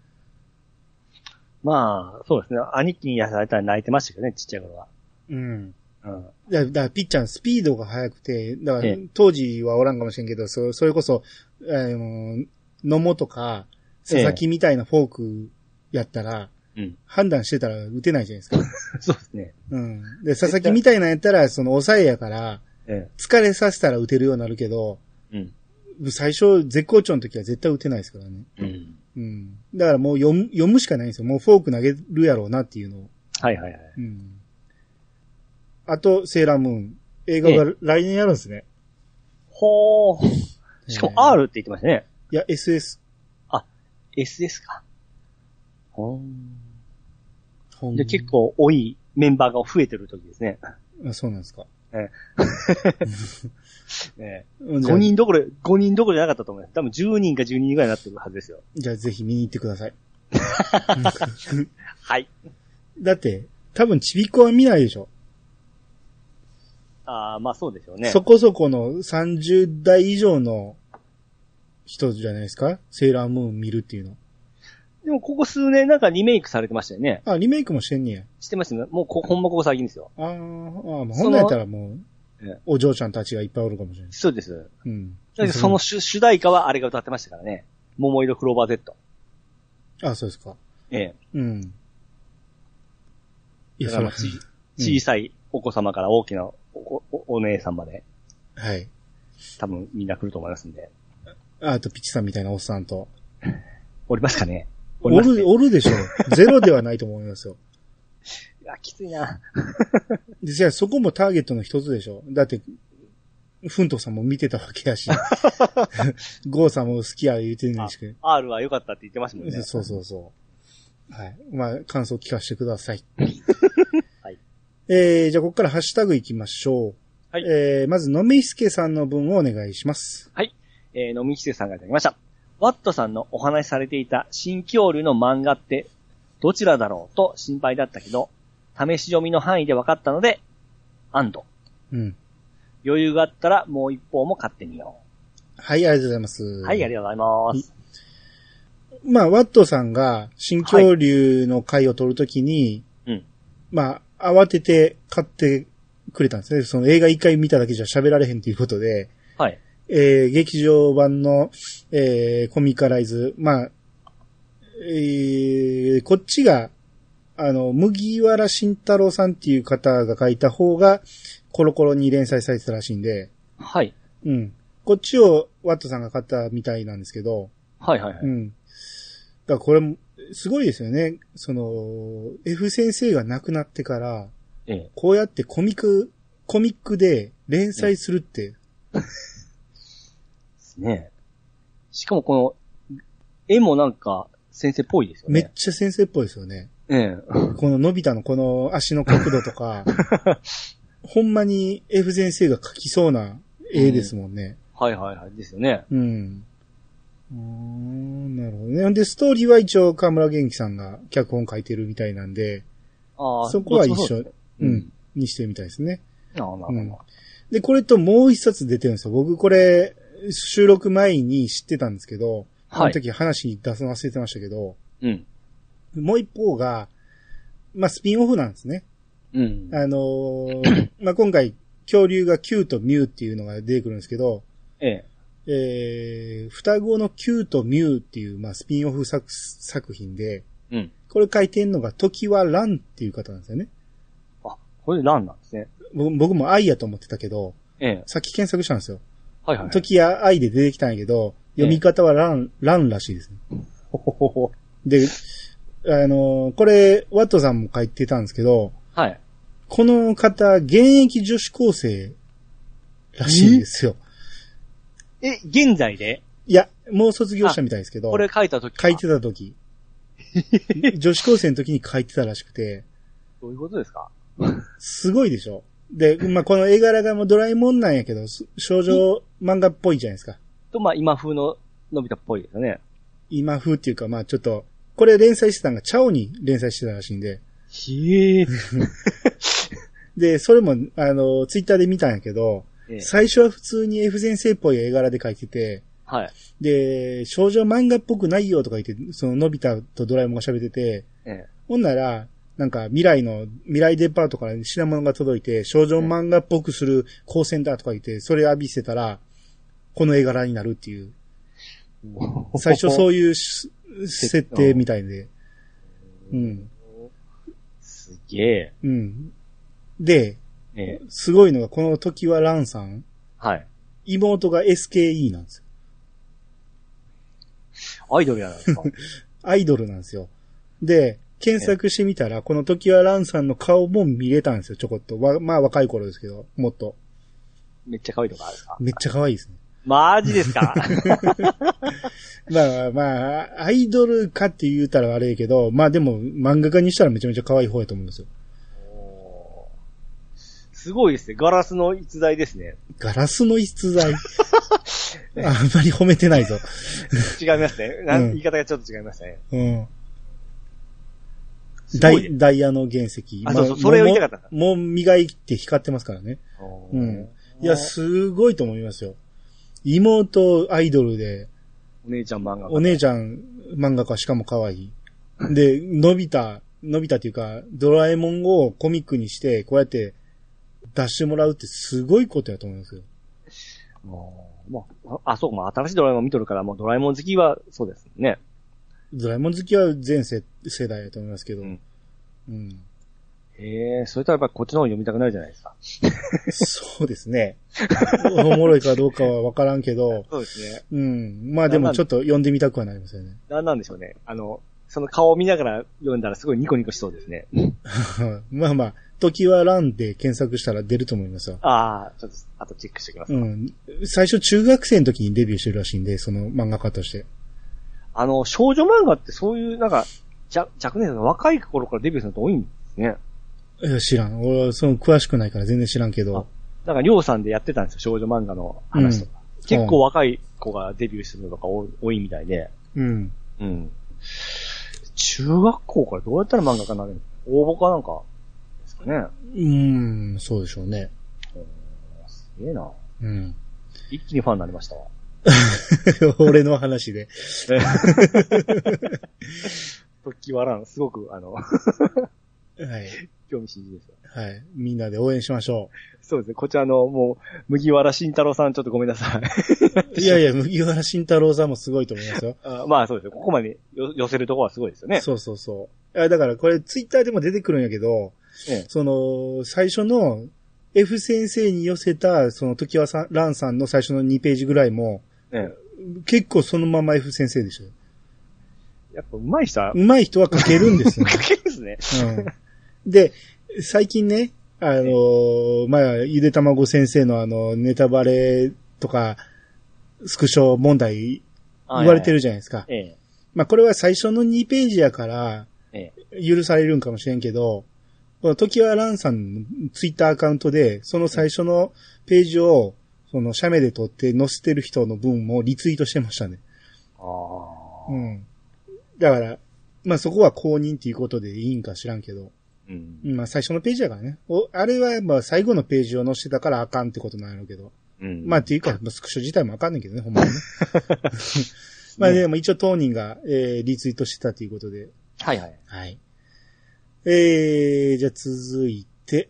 まあ、そうですね。兄貴にやられたら泣いてましたけどね、ちっちゃい頃は。 うん。うん。だから、ピッチャーのスピードが速くて、だから、当時はおらんかもしれんけど、そそれこそ、あの、野茂とか、佐々木みたいなフォークやったら、うん、判断してたら打てないじゃないですか。 そうですね。 うん。で、佐々木みたいなやったら、その抑えやから、ええ、疲れさせたら打てるようになるけど、うん、最初、絶好調の時は絶対打てないですからね。うん。うん。だからもう読む、読むしかないんですよ。もうフォーク投げるやろうなっていうのを。 はいはいはい。 うん。あと、セーラームーン。映画が来年やるんですね。 ほー。しかも アール って言ってましたね。 いや、エスエス。 あ、エスエス か。ほーん。で、結構多いメンバーが増えてる時ですね。 あ、そうなんですか。 ええ。ね、ごにんどころ、ごにんどころじゃなかったと思います。多分じゅうにんかじゅうににんぐらいになってるはずですよ。 じゃあぜひ見に行ってください。 はい。 だって、多分ちびっこは見ないでしょ。 ああ、まあそうでしょうね。 そこそこのさんじゅうだい以上の人じゃないですか？セーラームーン見るっていうの。 でもここ数年なんかリメイクされてましたよね。 あ、リメイクもしてんねや。 してますね。もうこ、ほんまここ最近ですよ。 ああ、ほんなんやったらもう、お嬢ちゃんたちがいっぱいおるかもしれない。 そうです。 うん。 だけどその主主題歌はあれが歌ってましたからね。桃色クローバー Z。 あ、そうですか。 ええ。 うん。 いや、そのち、小さいお子様から大きな お, お, お姉さんまで。 はい。 多分みんな来ると思いますんで。 あ, あとピッチさんみたいなおっさんと。 おりますかね。 おる、ね、おるでしょ。ゼロではないと思いますよ。 いや、きついな。 じゃあそこもターゲットの一つでしょ。だって、フントさんも見てたわけやし。ゴーさんも好きや言うてるんですけど。 R は良かったって言ってましたもんね。 そうそうそう。はい。まあ、感想聞かせてください。 はい。 えー、じゃあここからハッシュタグ行きましょう。 はい。 えー、まず、のみひすけさんの分をお願いします。 はい。えー、のみひすけさんがいただきました。ワットさんのお話しされていた新恐竜の漫画ってどちらだろうと心配だったけど、試し読みの範囲で分かったので、安堵。 うん。 余裕があったらもう一方も買ってみよう。はい、ありがとうございます。 はい、ありがとうございます。 まあ、ワットさんが新恐竜の回を取るときに、 はい、うん。 まあ、慌てて買ってくれたんですね。その映画一回見ただけじゃ喋られへんということで、 はい。 えー、劇場版の、えー、コミカライズ、まあ、えー、こっちが、あの、麦わら慎太郎さんっていう方が書いた方が、コロコロに連載されてたらしいんで。 はい。 うん。こっちをワットさんが買ったみたいなんですけど。 はいはいはい。 うん。だからこれ、すごいですよね。その、F 先生が亡くなってから、 ええ、 こうやってコミック、コミックで連載するって。 ですね。しかもこの、絵もなんか先生っぽいですよね。 めっちゃ先生っぽいですよね。 ええ。 こののび太のこの足の角度とか、ほんまに F 先生が描きそうな絵ですもんね。 うん、はいはいはい。ですよね。 うん。うーん、なるほどね。で、ストーリーは一応河村元気さんが脚本書いてるみたいなんで、 あそこは一緒、 ううん、にしてるみたいですね。 ああ、なるほど、うん。 で、これともう一冊出てるんですよ。僕これ、収録前に知ってたんですけど、はい、あの時話に出すの忘れてましたけど、 うん。 もう一方が、まあ、スピンオフなんですね。 うん。 あのー、まあ、今回、恐竜がキューとミューっていうのが出てくるんですけど、 ええ。 えー、双子のキューとミューっていう、まあ、スピンオフ作、作品で、 うん。 これ書いてんのが、時はランっていう方なんですよね。 あ、これランなんですね。 僕も愛やと思ってたけど、 ええ。 さっき検索したんですよ。 はいはい、はい。 時や愛で出てきたんやけど、読み方はラン、ええ、ランらしいですね。 ほほほほ。 で、あのー、これ、ワットさんも書いてたんですけど、 はい。 この方、現役女子高生らしいんですよ。 え、現在で？ いや、もう卒業したみたいですけど。 これ書いた時書いてた時。女子高生の時に書いてたらしくて。 どういうことですか？ すごいでしょ。で、まあ、この絵柄がもうドラえもんなんやけど、少女漫画っぽいじゃないですか。 と、まあ、今風ののび太っぽいですよね。 今風っていうか、まあ、ちょっと、これ連載してたのがチャオに連載してたらしいんで。 へえ。 で、それも、あの、ツイッターで見たんやけど、ええ、最初は普通に F 先生っぽい絵柄で描いてて、 はい。 で、少女漫画っぽくないよとか言って、そののび太とドラえもんが喋ってて、 ええ、 ほんなら、なんか未来の、未来デパートから品物が届いて、少女漫画っぽくする光線だとか言って、それ浴びせたら、この絵柄になるっていう。最初そういう設定みたいで。うん。 すげえ。 うん。で、 ええ、 すごいのが、この時はランさん。 はい。 妹が エスケーイー なんですよ。アイドルやないですか。 アイドルなんですよ。で、検索してみたら、この時はランさんの顔も見れたんですよ、ちょこっと。わまあ若い頃ですけど、もっと。 めっちゃ可愛いとかあるんですか？ めっちゃ可愛いですね。 マジですか？ まあまあ、アイドルかって言うたらあれやけど、まあでも漫画家にしたらめちゃめちゃ可愛い方やと思うんですよ。 おすごいですね。ガラスの逸材ですね。 ガラスの逸材あんまり褒めてないぞ。 違いますね。なん、うん、言い方がちょっと違いましたね。 うん。ダイ、ダイヤの原石。 あ、そうそう、それを言いたかった。 もう磨いて光ってますからね。うん。いや、すごいと思いますよ。妹アイドルで。 お姉ちゃん漫画家。 お姉ちゃん漫画家しかも可愛い。で、のび太、のび太っていうか、ドラえもんをコミックにして、こうやって出してもらうってすごいことやと思いますよ。 もう、あ、そう、まあ、新しいドラえもん見とるから、もうドラえもん好きはそうですね。 ドラえもん好きは全世世代だと思いますけど。うん。うん、 へえ、それとやっぱこっちの方読みたくなるじゃないですか。 そうですね。おもろいかどうかはわからんけど。 そうですね。 うん。まあでもちょっと読んでみたくはなりますよね。 なんなんでしょうね。あの、その顔を見ながら読んだらすごいニコニコしそうですね。 まあまあ、時はランで検索したら出ると思いますよ。 ああ、ちょっと、あとチェックしておきます。 うん。最初中学生の時にデビューしてるらしいんで、その漫画家として。 あの、少女漫画ってそういう、なんか、若年の若い頃からデビューするの多いんですね。 いや、知らん。俺はその詳しくないから全然知らんけど。 なんか、りょうさんでやってたんですよ、少女漫画の話とか。うん、結構若い子がデビューするのとか多いみたいで。 うん。 うん。中学校からどうやったら漫画家になれるの？応募かなんかですかね。 うーん、そうでしょうね。 すげえな。 うん。 一気にファンになりましたわ。 俺の話で。 時はらん、すごく、あの、はい。興味津々ですよ。 はい。みんなで応援しましょう。そうですね。こちらの、もう、麦わら慎太郎さん、ちょっとごめんなさい。いやいや、麦わら慎太郎さんもすごいと思いますよ。 あまあそうですよ。ここまで寄せるところはすごいですよね。 そうそうそう。だからこれ、ツイッターでも出てくるんやけど、ええ、その、最初の、F 先生に寄せた、その、時はさん、ランさんの最初のにページぐらいも、ええ、結構そのまま F 先生でしたよ。 やっぱ上手い人は上手い人は書けるんですよ、 ね。書けるんですね。 うん。で、最近ね、あのー、まあ、ゆでたまご先生のあの、ネタバレとか、スクショ問題言われてるじゃないですか。ええ、まあ、これは最初のにページやから、許されるんかもしれんけど、この時はランさんのツイッターアカウントで、その最初のページを、その、写メで撮って載せてる人の分もリツイートしてましたね。 ああ。 うん。だから、まあ、そこは公認っていうことでいいんか知らんけど。うん。まあ、最初のページだからね。お、あれは、まあ、最後のページを載せてたからあかんってことなんやろうけど。うん。まあ、っていうか、スクショ自体もあかんねんけどね、ほんまにね。まあ、でも一応当人が、えー、リツイートしてたということで。 はいはい。 はい。えー、じゃあ続いて、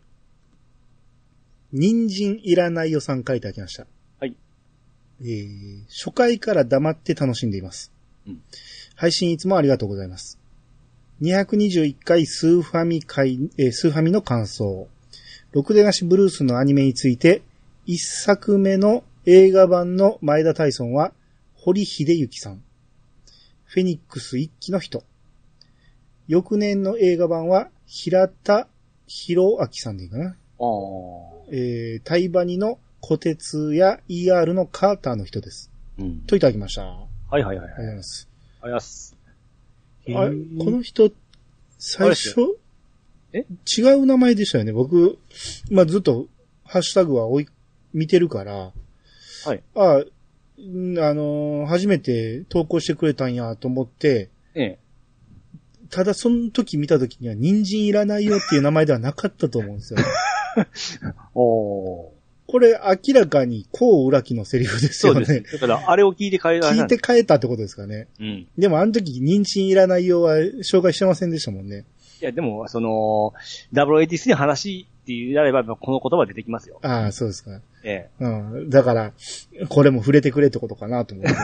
人参いらないよさん書いてあきました。 はい。 えー、初回から黙って楽しんでいます。うん。配信いつもありがとうございます。にひゃくにじゅういっかいスーファミ回、えー、スーファミの感想。ろくでなしブルースのアニメについて、いっさくめの映画版の前田大尊は、堀秀幸さん。フェニックス一期の人。翌年の映画版は、平田博明さんでいいかな。 あえー、タイバニの小鉄や イーアール のカーターの人です。うん。といただきました。 はいはいはい。ありがとうございます。ありがとうございます。 あ、この人、最初、え違う名前でしたよね。僕、まあ、ずっと、ハッシュタグは追い、見てるから、 はい。 あ、あのー、初めて投稿してくれたんやと思って、 ええ。 ただその時見た時には人参いらないよっていう名前ではなかったと思うんですよ。 おー。 これ明らかに甲浦木のセリフですよね。そうです。 だからあれを聞いて変えた。 聞いて変えたってことですかね。うん。でもあの時人参いらないよは紹介してませんでしたもんね。 いやでもそのダブルエイティースリーの話って言わればこの言葉出てきますよ。 ああそうですか。 ええ。 うん。だからこれも触れてくれってことかなと思って。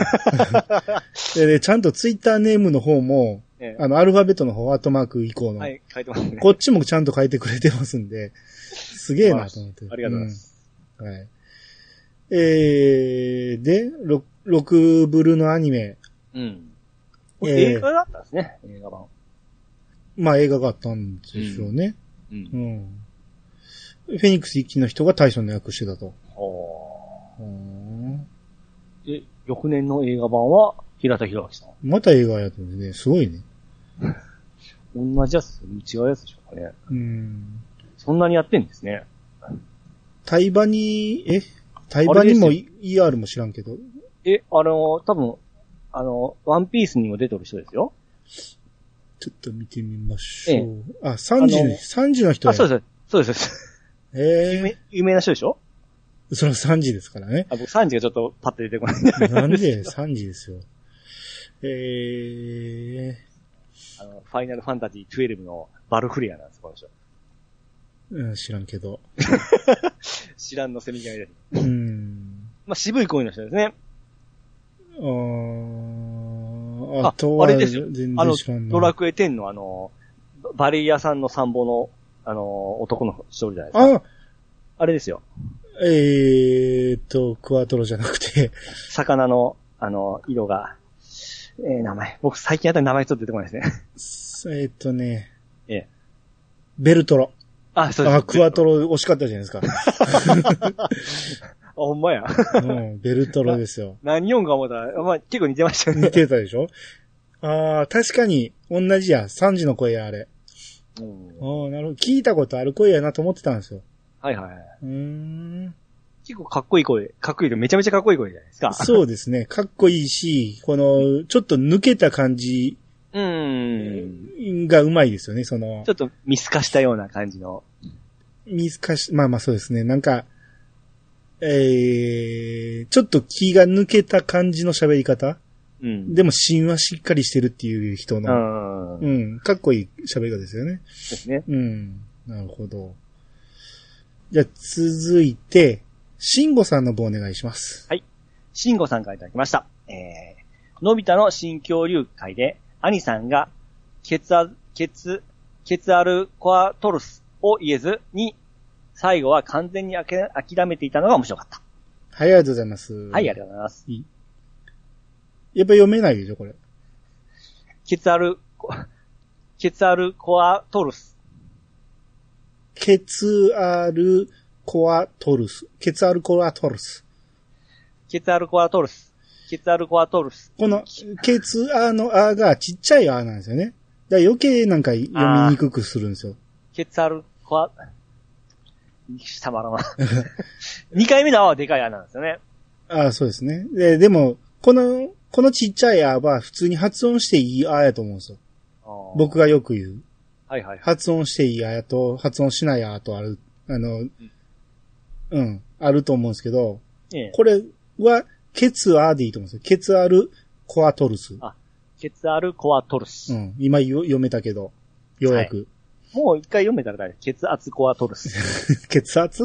でちゃんとツイッターネームの方も。ええ、あの、アルファベットの方、アットマーク以降の。 はい、書いてますね。 こっちもちゃんと書いてくれてますんで、すげえなと思って。 ありがとうございます。 うん、はい。えー、で、ろくブルのアニメ。 うん。これ映画だったんですね、映画版。 まあ映画があったんでしょうね。うん。うん、フェニックス一期の人が大将の役してたと。 はあ。で、翌年の映画版は、平田博明さん。 また映画やってるんですね。すごいね。 同じやつ、違うやつでしょうかね。 うん。 そんなにやってんですね。 タイバニ、えタイバニも イーアール も知らんけど。 え、あの、多分、あの、ワンピースにも出てる人ですよ。 ちょっと見てみましょう。ええ、あ、さんじ、さんじの人や。 あ、そうです。そうです。 ええー。 有名、有名な人でしょ？ そのさんじですからね。 あ、僕さんじがちょっとパッと出てこない。 なんでさんじですよ。えー、あの、ファイナルファンタジーじゅうにのバルフレアなんです、この人。 うん、知らんけど。 知らんのセミがいる。 うん。 まあ、渋い声の人ですね。 ああ、あとは、 あれですよ。あの、 ドラクエテンのあの、バレエ屋さんの参謀の、あの、男の一人じゃないですか。ああれですよ。 えーと、クワトロじゃなくて。 魚の、あの、色が、えー、名前。僕最近やったら名前ちょっと出てこないですね。えーとね。 ええ。 ベルトロ。 あ、そうです。 あ、クワトロ惜しかったじゃないですか。 あ、ほんまや。 うん、ベルトロですよ。 何読んか思ったら、まあ、結構似てましたよね。 似てたでしょ。ああ、確かに、同じや。サンジの声や、あれ。うん。ああ、なるほど。聞いたことある声やなと思ってたんですよ。 はいはい。 うーん。 結構かっこいい声。かっこいい。めちゃめちゃかっこいい声じゃないですか。 そうですね。かっこいいし、この、ちょっと抜けた感じ。 うん。 がうまいですよね、その。 ちょっと見透かしたような感じの。 見透かし、まあまあそうですね。なんか、えー、ちょっと気が抜けた感じの喋り方。うん。でも芯はしっかりしてるっていう人の。うん。うん。かっこいい喋り方ですよね。 ですね。 うん。なるほど。じゃあ続いて、シンゴさんの方お願いします。 はい。シンゴさんからいただきました。えー、のび太の新恐竜会で、兄さんが、ケツア、ケツ、ケツアルコアトルスを言えずに、最後は完全にあけ諦めていたのが面白かった。 はい、ありがとうございます。 はい、ありがとうございます。いいやっぱ読めないでしょ、これ。 ケツアル、ケツアルコアトルス。 ケツアルコアトルス。ケツアルコアトルス。 ケツアルコアトルス。ケツアルコアトルス。 この、ケツアのアがちっちゃいアなんですよね。だから余計なんか読みにくくするんですよ。 ケツアルコア、たまらな。二回目のアはでかいアなんですよね。 ああ、そうですね。で、でも、この、このちっちゃいアは普通に発音していいアやと思うんですよ。僕がよく言う。 はいはいはい。 発音していいアと、発音しないアとある、あの、うん、うん、あると思うんですけど、ええ、これは、ケツアでいいと思うんですよ。ケツアルコアトルス。 あ、ケツアルコアトルス。 うん、今読めたけど、ようやく。 はい、もう一回読めたらだい、血圧コアトルス。 血圧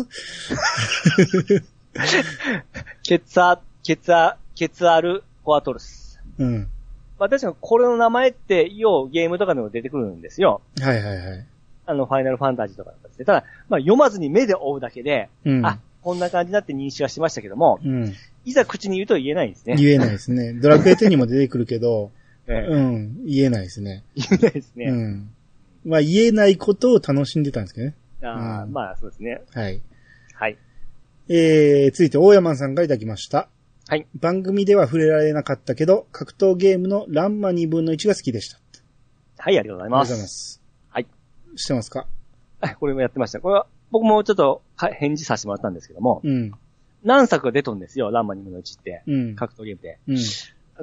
血圧、血圧、血アルコアトルス。うん。まあ確かにこれの名前って、ようゲームとかでも出てくるんですよ。 はいはいはい。 あの、ファイナルファンタジーとかですね。ただ、まあ読まずに目で追うだけで、うん、あ、こんな感じだって認識はしましたけども、うん、いざ口に言うと言えないんですね。 言えないですね。ドラクエテンにも出てくるけど、ええ、うん、言えないですね。 言えないですね。 うん。まあ言えないことを楽しんでたんですけどね。 ああ、うん、まあそうですね。 はい。 はい。 えー、続いて大山さんがいただきました。 はい。 番組では触れられなかったけど、格闘ゲームのランマにぶんのいちが好きでした。 はい、ありがとうございます。 ありがとうございます。 はい。 知ってますか？ はい、これもやってました。これは、僕もちょっと返事させてもらったんですけども、うん。何作が出とんですよ、ランマにぶんのいちって。うん。格闘ゲームで。うん。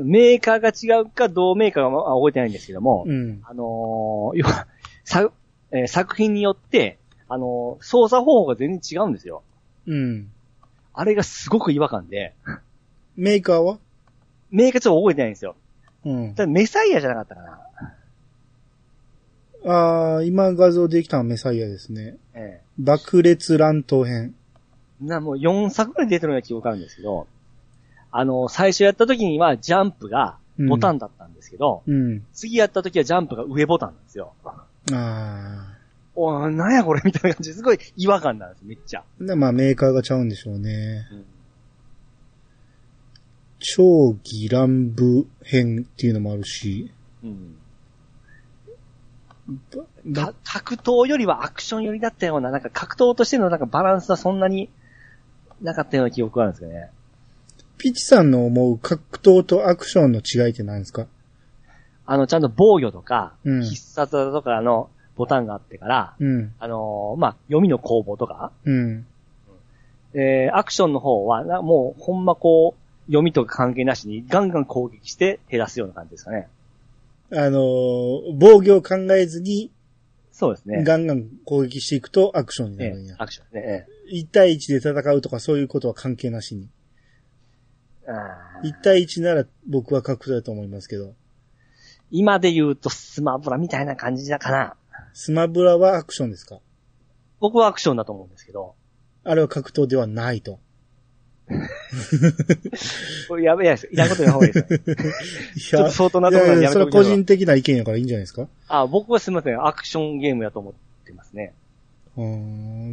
メーカーが違うか、同メーカーが覚えてないんですけども、うん。あのー、要は、さ、えー、作品によって、あのー、操作方法が全然違うんですよ。うん。あれがすごく違和感で。 メーカーはメーカーちょっと覚えてないんですよ。うん。ただメサイアじゃなかったかな。 あー、今画像できたのはメサイアですね。ええ。爆裂乱闘編。 な、もうよんさくぐらい出てるような記憶あるんですけど、あの、最初やった時にはジャンプがボタンだったんですけど、うん。次やった時はジャンプが上ボタンなんですよ。ああ。おなんやこれみたいな感じですごい違和感なんです、めっちゃ。 で、まあメーカーがちゃうんでしょうね。うん、超技乱舞編っていうのもあるし。うん。 か格闘よりはアクション寄りだったような、なんか格闘としてのなんかバランスはそんなになかったような記憶があるんですけどね。 ピチさんの思う格闘とアクションの違いって何ですか？ あの、ちゃんと防御とか、うん、必殺技とかのボタンがあってから、うん、あのー、まあ、読みの攻防とか、うん、えー、アクションの方は、もうほんまこう、読みとか関係なしにガンガン攻撃して減らすような感じですかね。 あのー、防御を考えずに、 そうですね。 ガンガン攻撃していくとアクションになるんや。 ええ、アクションね。ええ、いち対いちで戦うとかそういうことは関係なしに。あいち対いちなら僕は格闘だと思いますけど。 今で言うとスマブラみたいな感じだかな。 スマブラはアクションですか？ 僕はアクションだと思うんですけど。 あれは格闘ではないと。 これやべえやつ。いらんことや方がいいですね。ちょっと相当なところなんでやめときましょう。 それは個人的な意見やからいいんじゃないですか？ あ、僕はすみません。アクションゲームやと思ってますね。 うん。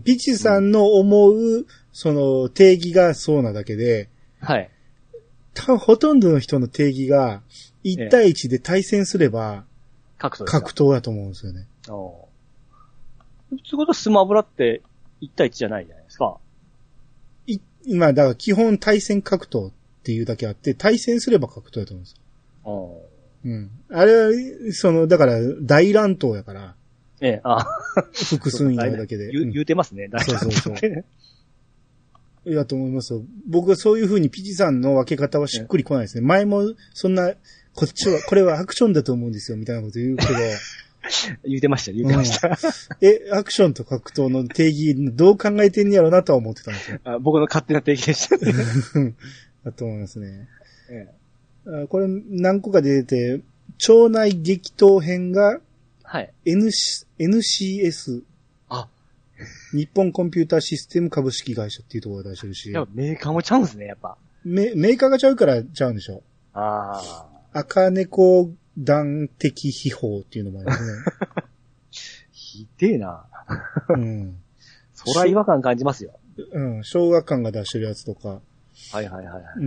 ピチさんの思う、その定義がそうなだけで、 はい。 たほとんどの人の定義が、いち対いちで対戦すれば、 格闘格闘だと思うんですよね。 ああ。ということはスマブラっていち対いちじゃないじゃないですか。 い、まあだから基本対戦格闘っていうだけあって、対戦すれば格闘だと思うんですよ。ああ。うん。あれは、その、だから大乱闘やから。 ええ、ああ。 複数になるだけで。 言う、言うてますね、 大乱闘。そうそうそう。いやと思いますよ。僕はそういう風にピチさんの分け方はしっくりこないですね。前もそんな、こっちは、これはアクションだと思うんですよ、みたいなこと言うけど。 言うてました、言うてました、 うん。え、アクションと格闘の定義、どう考えてんやろうなとは思ってたんですよ。 あ、僕の勝手な定義でしたね。 だと思いますね。 ええ、これ何個か出てて、町内激闘編が、 はい。 N、エヌシーエス。 あ、 日本コンピューターシステム株式会社っていうところが出してるし。 やっぱメーカーもちゃうんですね、やっぱ。 メ、メーカーがちゃうからちゃうんでしょ。 ああ。 赤猫弾的秘宝っていうのもありますね。 ひでえな。 うん。 そら違和感感じますよ。 うん。小学館が出してるやつとか。 はいはいはい。 うん。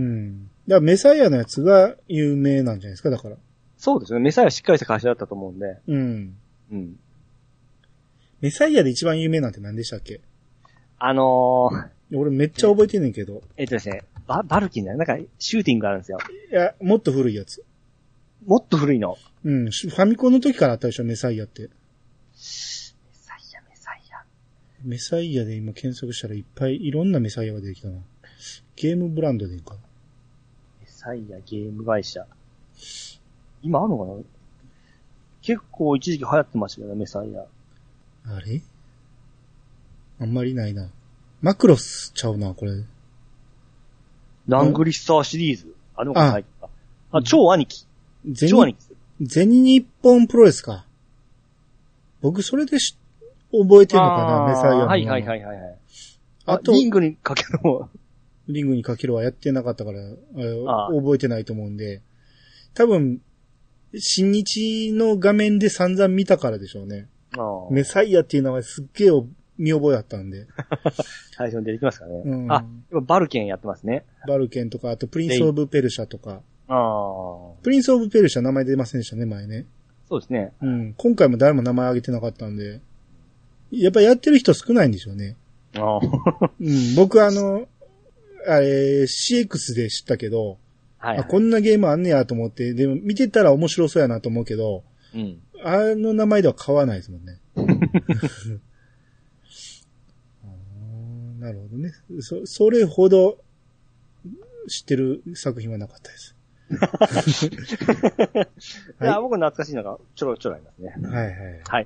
だからメサイアのやつが有名なんじゃないですか、だから。 そうですね。メサイアしっかりした会社だったと思うんで。 うん。 うん。 メサイアで一番有名なんて何でしたっけ？ あのー、俺めっちゃ覚えてんねんけど。 えっとですね、バ、バルキンだよ。なんか、シューティングがあるんですよ。 いや、もっと古いやつ。 もっと古いの。 うん。ファミコンの時からあったでしょ、メサイアって。メサイア、メサイア。 メサイアで今検索したらいっぱいいろんなメサイアが出てきたな。ゲームブランドでいいかな。 メサイアゲーム会社。今あるのかな？結構一時期流行ってましたけどね、メサイア。 あれ？あんまりないな。マクロスちゃうな、これ。 ラングリッサーシリーズ。あ、でも入った。あ、超兄貴。超兄貴。 全日本プロレスか。僕それでし、覚えてんのかな、メサイアの。 はいはいはいはい。 あと、 リングにかけるのリングにかけるはやってなかったから、あ覚えてないと思うんで。多分、新日の画面で散々見たからでしょうね。メサイアっていう名前すっげえ見覚えあったんで。 最初に出てきますかね。 うん、 あ、今バルケンやってますね。 バルケンとか、あとプリンスオブペルシャとか。 あプリンスオブペルシャ名前出ませんでしたね、前ね。 そうですね。 うん。今回も誰も名前挙げてなかったんで。やっぱやってる人少ないんでしょうね。 あうん。僕あの、あれ、シーエックス で知ったけど、はい、はい、あ、こんなゲームあんねやと思って、でも見てたら面白そうやなと思うけど、 うん。 あの名前では買わないですもんね。なるほどね。そ、それほど知ってる作品はなかったです。 はい、いや、僕懐かしいのがちょろちょろありますね。 はいはい。 はい。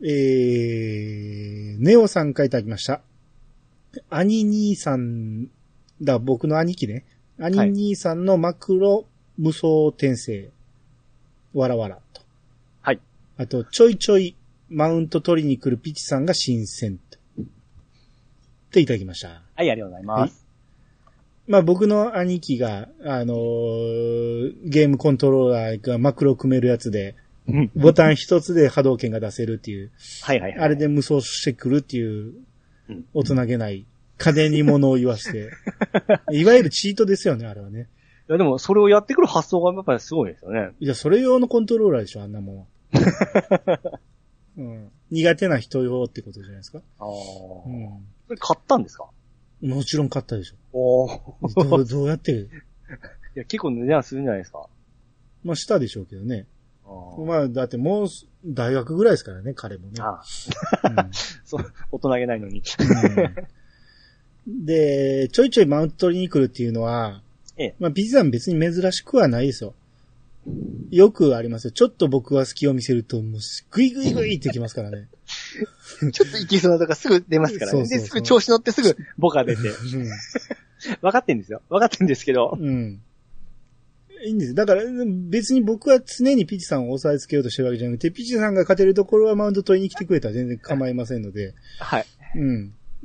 えー、ネオさん書いてありました。兄兄さんだ、僕の兄貴ね。兄兄さんのマクロ無双転生。わらわらと。 はい。 あと、ちょいちょいマウント取りに来るピチさんが新鮮と。っていただきました。 はい、ありがとうございます。はい、 まあ僕の兄貴が、あのー、ゲームコントローラーがマクロ組めるやつで、ボタン一つで波動拳が出せるっていう。 はいはいはい。 あれで無双してくるっていう、大人げない、金に物を言わせて。いわゆるチートですよね、あれはね。 いやでも、それをやってくる発想がやっぱりすごいですよね。 いや、それ用のコントローラーでしょ、あんなもん。うん、苦手な人用ってことじゃないですか。 ああ。 うん。 それ買ったんですか？ もちろん買ったでしょ。 おどう、どうやっていや、結構値段するんじゃないですか。 まあ、したでしょうけどね。あまあ、だってもう、大学ぐらいですからね、彼もね。 ああ。うん、そう、大人げないのに、 うん。で、ちょいちょいマウント取りに来るっていうのは、 ええ、 まあ、ピチさん別に珍しくはないですよ。よくありますよ。ちょっと僕は隙を見せると、もう、グイグイグイってきますからね。 ちょっといきそうなとかすぐ出ますからね。そうそうそう。で、すぐ調子乗ってすぐボカ出て。うん、分かってんですよ。分かってんですけど。 うん。いいんです。だから、別に僕は常にピチさんを押さえつけようとしてるわけじゃなくて、ピチさんが勝てるところはマウント取りに来てくれたら全然構いませんので。 はい。 うん。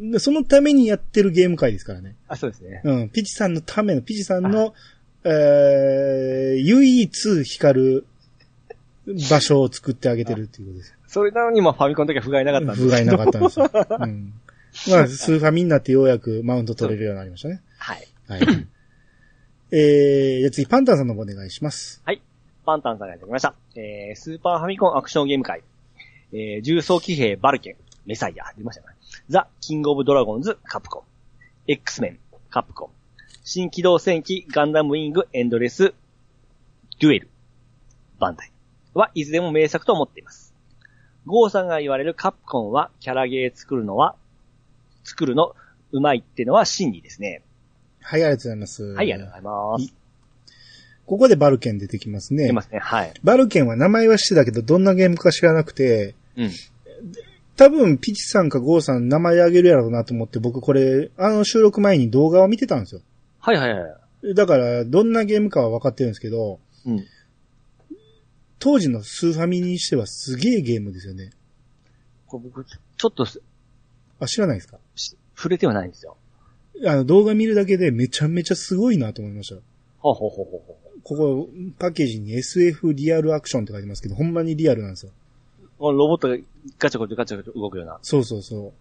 そのためにやってるゲーム会ですからね。 あ、そうですね。 うん。ピチさんのための、ピチさんの、えー、唯一光る場所を作ってあげてるっていうことです。 それなのに、まあ、ファミコンの時は不甲斐なかったんです。 不甲斐なかったんですよ。うん。まあ、スーファミになってようやくマウント取れるようになりましたね。 はい。 はい。えー、じゃあ次、パンタンさんの方お願いします。 はい。パンタンさんがやってきました。えー、スーパーファミコンアクションゲーム会。えー、重装騎兵バルケン、メサイア、出ましたね。ザ・キングオブドラゴンズ、カプコン。X メン、カプコン。新機動戦記、ガンダムウィング、エンドレス、デュエル、バンダイはいずれも名作と思っています。ゴーさんが言われるカプコンはキャラゲー作るのは、作るのうまいってのは真理ですね。 はい、ありがとうございます。 はい、ありがとうございます。 ここでバルケン出てきますね。 出ますね、はい。 バルケンは名前は知ってたけど、どんなゲームか知らなくて、 うん。 多分、ピチさんかゴーさん名前あげるやろうなと思って、僕これ、あの収録前に動画を見てたんですよ。 はいはいはい。 だから、どんなゲームかは分かってるんですけど、 うん。 当時のスーファミにしてはすげえゲームですよね。 これ僕、ちょっと、 あ、知らないですか？ 触れてはないんですよ。 あの、動画見るだけでめちゃめちゃすごいなと思いました。 ほうほうほうほうほう。 ここ、パッケージに エスエフ リアルアクションって書いてますけど、ほんまにリアルなんですよ。 ロボットがガチャガチャガチャガチャ動くような。 そうそうそう。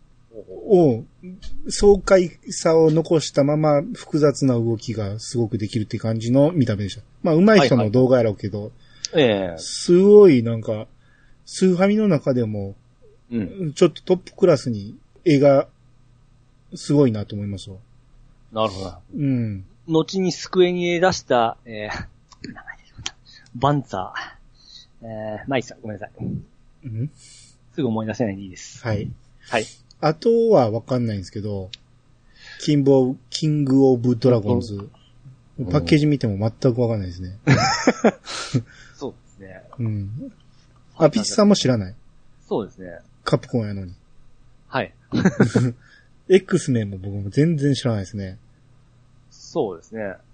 を、爽快さを残したまま複雑な動きがすごくできるって感じの見た目でした。まあ、上手い人の動画やろうけど、 はいはい、ええー。 すごいなんか、スーファミの中でも、 うん、 ちょっとトップクラスに絵がすごいなと思いますわ。 なるほど。 うん。 後にスクエニへ出した、えー、名前でしまった。バンツァー。えー、マイさん、ごめんなさい。 うん、 すぐ思い出せないでいいです。 はい。 はい。 あとはわかんないんですけど、キングオブ、キングオブドラゴンズ。パッケージ見ても全くわかんないですね。 そうですね。 うん。あ、ピッチさんも知らない？ そうですね。 カプコンやのに。 はい。 X メンも僕も全然知らないですね。 そうですね。 うん。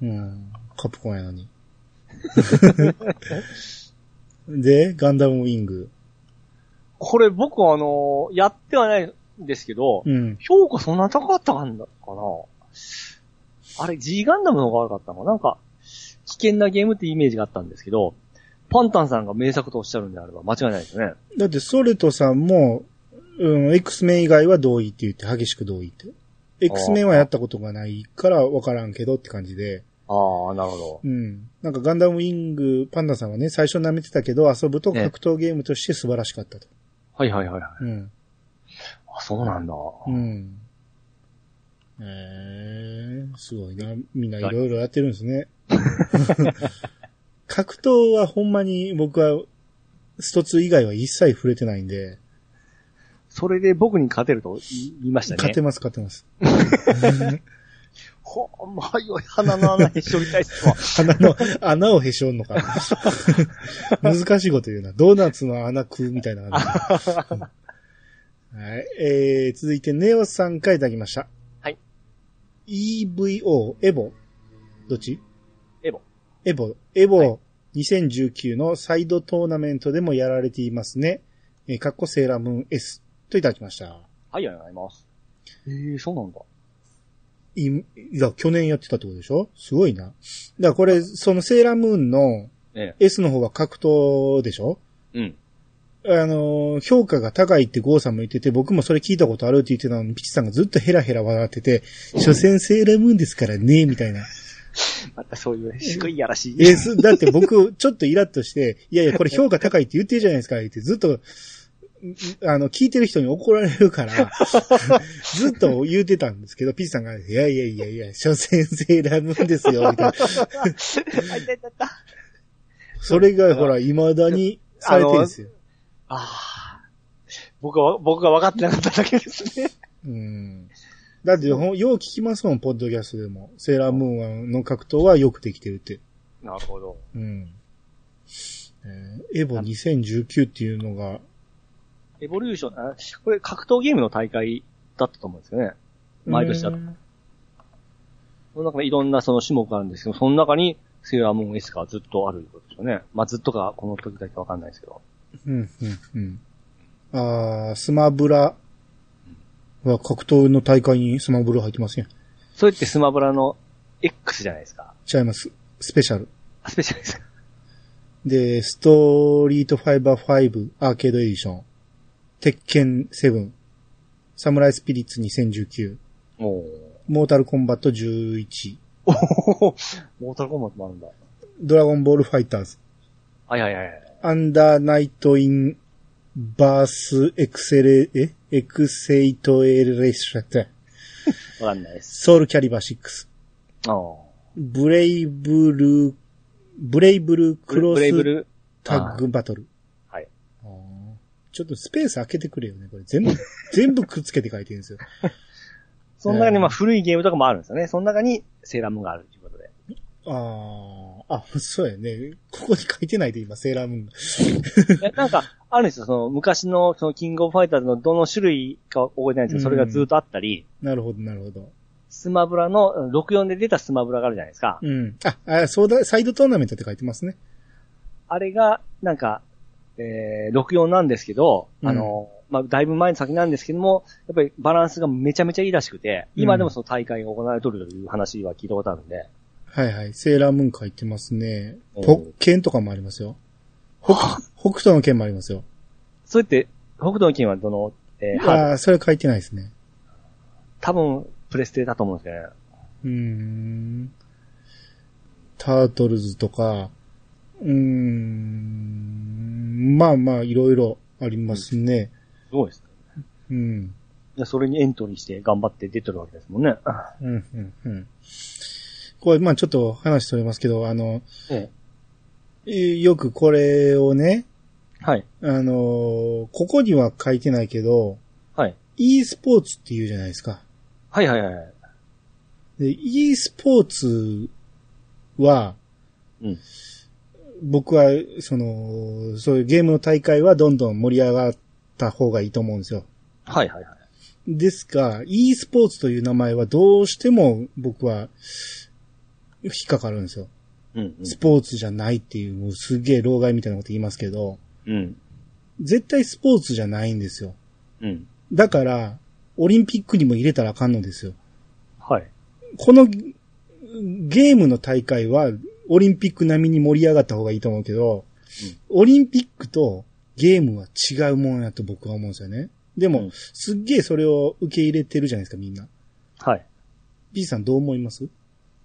カプコンやのに。で、ガンダムウィング。 これ僕はあの、やってはないんですけど、うん、評価そんな高かったかなあれ、G ガンダムの方が悪かったのかななんか、危険なゲームってイメージがあったんですけど、パンタンさんが名作とおっしゃるんであれば間違いないですね。 だってソレトさんも、うん、X メン以外は同意って言って、激しく同意って。X メンはやったことがないから分からんけどって感じで。 ああ、なるほど。 うん。なんかガンダムウィング、パンダさんはね、最初舐めてたけど、遊ぶと格闘ゲームとして素晴らしかったと。ね、 はいはいはいはい。 うん。 あ、そうなんだ。 うん。えー、すごいな。みんないろいろやってるんですね。格闘はほんまに僕は、ストツー以外は一切触れてないんで。 それで僕に勝てると言いましたね。 勝てます、勝てます。 ほんまよい、鼻の穴へし折りたいっすわ。 鼻の穴をへし折んのか。難しいこと言うな。ドーナツの穴食うみたいな感じ。はい。えー、続いて、ネオさんからいただきました。 はい。 イーブイオー、エボ。どっち？ エボ。 エボ。エボにせんじゅうきゅうのサイドトーナメントでもやられていますね。えー、かっこセーラームーン S といただきました。はい、 ありがとうございます。えー、そうなんだ。 い、いや、去年やってたってことでしょ？すごいな。だからこれ、そのセーラームーンの S の方が格闘でしょ？ うん。 あの、評価が高いってゴーさんも言ってて、僕もそれ聞いたことあるって言ってたのに、ピチさんがずっとヘラヘラ笑ってて、所詮セーラームーンですからね、みたいな。 またそういう低いやらしい。 えー、だって僕、ちょっとイラッとして、いやいや、これ評価高いって言ってるじゃないですか、言って、ずっと、あの、聞いてる人に怒られるから、ずっと言うてたんですけど、ピチさんが、いやいやいやいや、所詮セーラームーンですよ、みたいな。それが、ほら、未だにされてるんですよ。 ああ。僕は、僕が分かってなかっただけですね。 うん。だって、よう聞きますもん、ポッドキャストでも。セーラームーンの格闘はよくできてるって。 なるほど。 うん。えー、エボにせんじゅうきゅうっていうのが、 エボリューション、あ、これ格闘ゲームの大会だったと思うんですよね。毎年だと。その中でいろんなその種目があるんですけど、その中にセーラームーン S がずっとあることですよね。まあ、ずっとか、この時だけわかんないですけど。 うん、うん、うん。あー、スマブラ格闘の大会にスマブラ入ってますやん。 それってスマブラの X じゃないですか。 違います。スペシャル。 スペシャルですか。 で、ストリートファイバーファイブアーケードエディション。鉄拳セブン。サムライスピリッツにせんじゅうきゅう。おモータルコンバットじゅういち。 おモータルコンバットもあるんだ。 ドラゴンボールファイターズ。 はいはいはい。 アンダーナイトインバースエクセレ、えエクセイトエレシャテ。 わかんないです。 ソウルキャリバーシックス。ブレイブル、ブレイブルクロスタッグバトル。 はい。 ちょっとスペース開けてくれよね。これ全部、全部くっつけて書いてるんですよ。 その中にまあ古いゲームとかもあるんですよね。その中にセーラームーンがあるということで。 ああ、あ、そうやね。ここに書いてないで今、セーラームーンが。なんか、あるんですよ。その昔のそのキングオブファイターズのどの種類か覚えてないんですけど、それがずっとあったり。 なるほど、なるほど。 スマブラの、ろくよんで出たスマブラがあるじゃないですか。 うん。あ、あそうだ、サイドトーナメントって書いてますね。 あれが、なんか、えー、ろくよんなんですけど、うん、あの、まあ、だいぶ前の先なんですけども、やっぱりバランスがめちゃめちゃいいらしくて、今でもその大会が行われとるという話は聞いたことあるんで。 はいはい。セーラームーン書いてますね。特権とかもありますよ。北、北斗の剣もありますよ。 それって、北斗の剣はどの、 えー、ああ、それ書いてないですね。 多分、プレステだと思うんですけどね。 うーん。タートルズとか、うーん。まあまあ、いろいろありますね。 すごいですね。うん。 じゃそれにエントリーして頑張って出てるわけですもんね。 うん、うん、うん。これ、まあちょっと話それますけど、あの、ええ、よくこれをね、 はい。 あの、ここには書いてないけど、 はい。 e スポーツって言うじゃないですか。 はいはいはい。 で、e スポーツは、うん、僕は、その、そういうゲームの大会はどんどん盛り上がった方がいいと思うんですよ。 はいはいはい。 ですが、e スポーツという名前はどうしても僕は引っかかるんですよ。うんうん、スポーツじゃないっていう、もうすげえ老害みたいなこと言いますけど、うん、絶対スポーツじゃないんですよ。うん、だから、オリンピックにも入れたらあかんのですよ。 はい。 このゲームの大会はオリンピック並みに盛り上がった方がいいと思うけど、うん、オリンピックとゲームは違うものやと僕は思うんですよね。でも、うん、すっげえそれを受け入れてるじゃないですか、みんな。 はい。 P さんどう思います？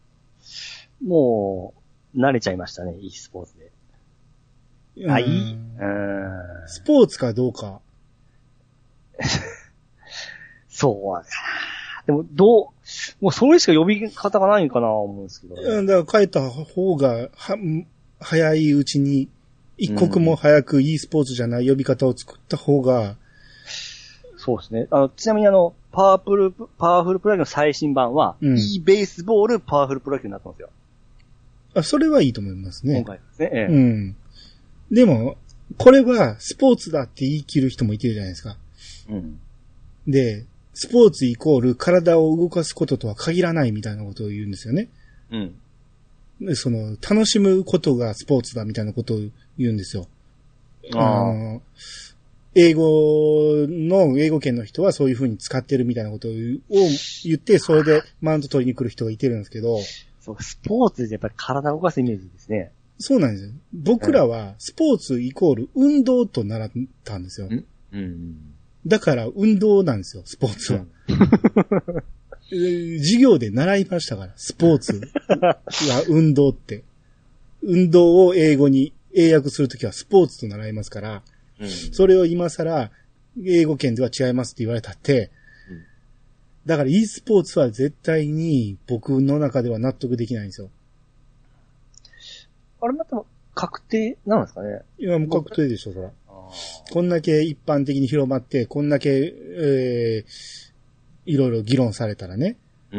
もう、慣れちゃいましたね、e スポーツで。あ、いい？ スポーツかどうか。 そうかな。でも、どう、もうそれしか呼び方がないんかな思うんですけど、 ね。だから変えた方が、は、早いうちに、一刻も早く e スポーツじゃない呼び方を作った方が、うん、 そうですね。あの、ちなみにあの、パワフル、パワフルプロ野球の最新版は、うん、e ベースボールパワフルプロ野球になってますよ。 あ、それはいいと思いますね。 今回ですね。ええ、 うん。でも、これはスポーツだって言い切る人もいてるじゃないですか。うん。で、スポーツイコール体を動かすこととは限らないみたいなことを言うんですよね。うん。で、その、楽しむことがスポーツだみたいなことを言うんですよ。ああの、英語の、英語圏の人はそういう風に使ってるみたいなことを言って、それでマウント取りに来る人がいてるんですけど。 そう、スポーツでやっぱり体を動かすイメージですね。 そうなんですよ。僕らはスポーツイコール運動と習ったんですよ。うんうん、だから運動なんですよ、スポーツは。うん、授業で習いましたから、スポーツは運動って。運動を英語に英訳するときはスポーツと習いますから、うん、それを今更英語圏では違いますって言われたって、うん、だから e スポーツは絶対に僕の中では納得できないんですよ。 あれまた確定なんですかね？ いや、もう確定でしょ、そら。こんだけ一般的に広まって、こんだけ、えー、いろいろ議論されたらね。うん。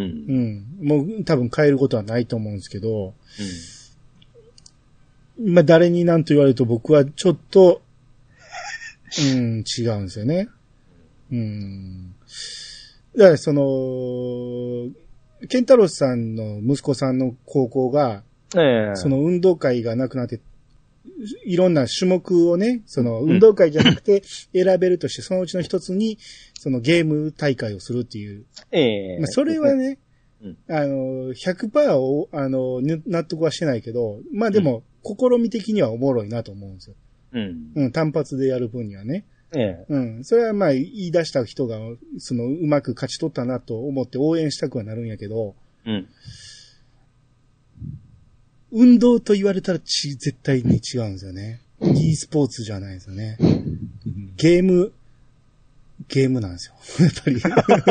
うん。もう多分変えることはないと思うんですけど、うん。まあ、誰に何と言われると僕はちょっと、うん、違うんですよね。うん。だからその、ケンタロスさんの息子さんの高校が、ええ、その運動会がなくなっていろんな種目をね、その運動会じゃなくて選べるとして、そのうちの一つに、そのゲーム大会をするっていう。ええー。まあ、それはね、うん、あの、ひゃくパーセント を、あの、納得はしてないけど、まあでも、試み的にはおもろいなと思うんですよ。うん。うん、単発でやる分にはね。ええ。うん。それはまあ、言い出した人が、その、うまく勝ち取ったなと思って応援したくはなるんやけど、うん。運動と言われたらち、絶対に違うんですよね。e スポーツじゃないですよね。ゲーム、ゲームなんですよ。やっぱり。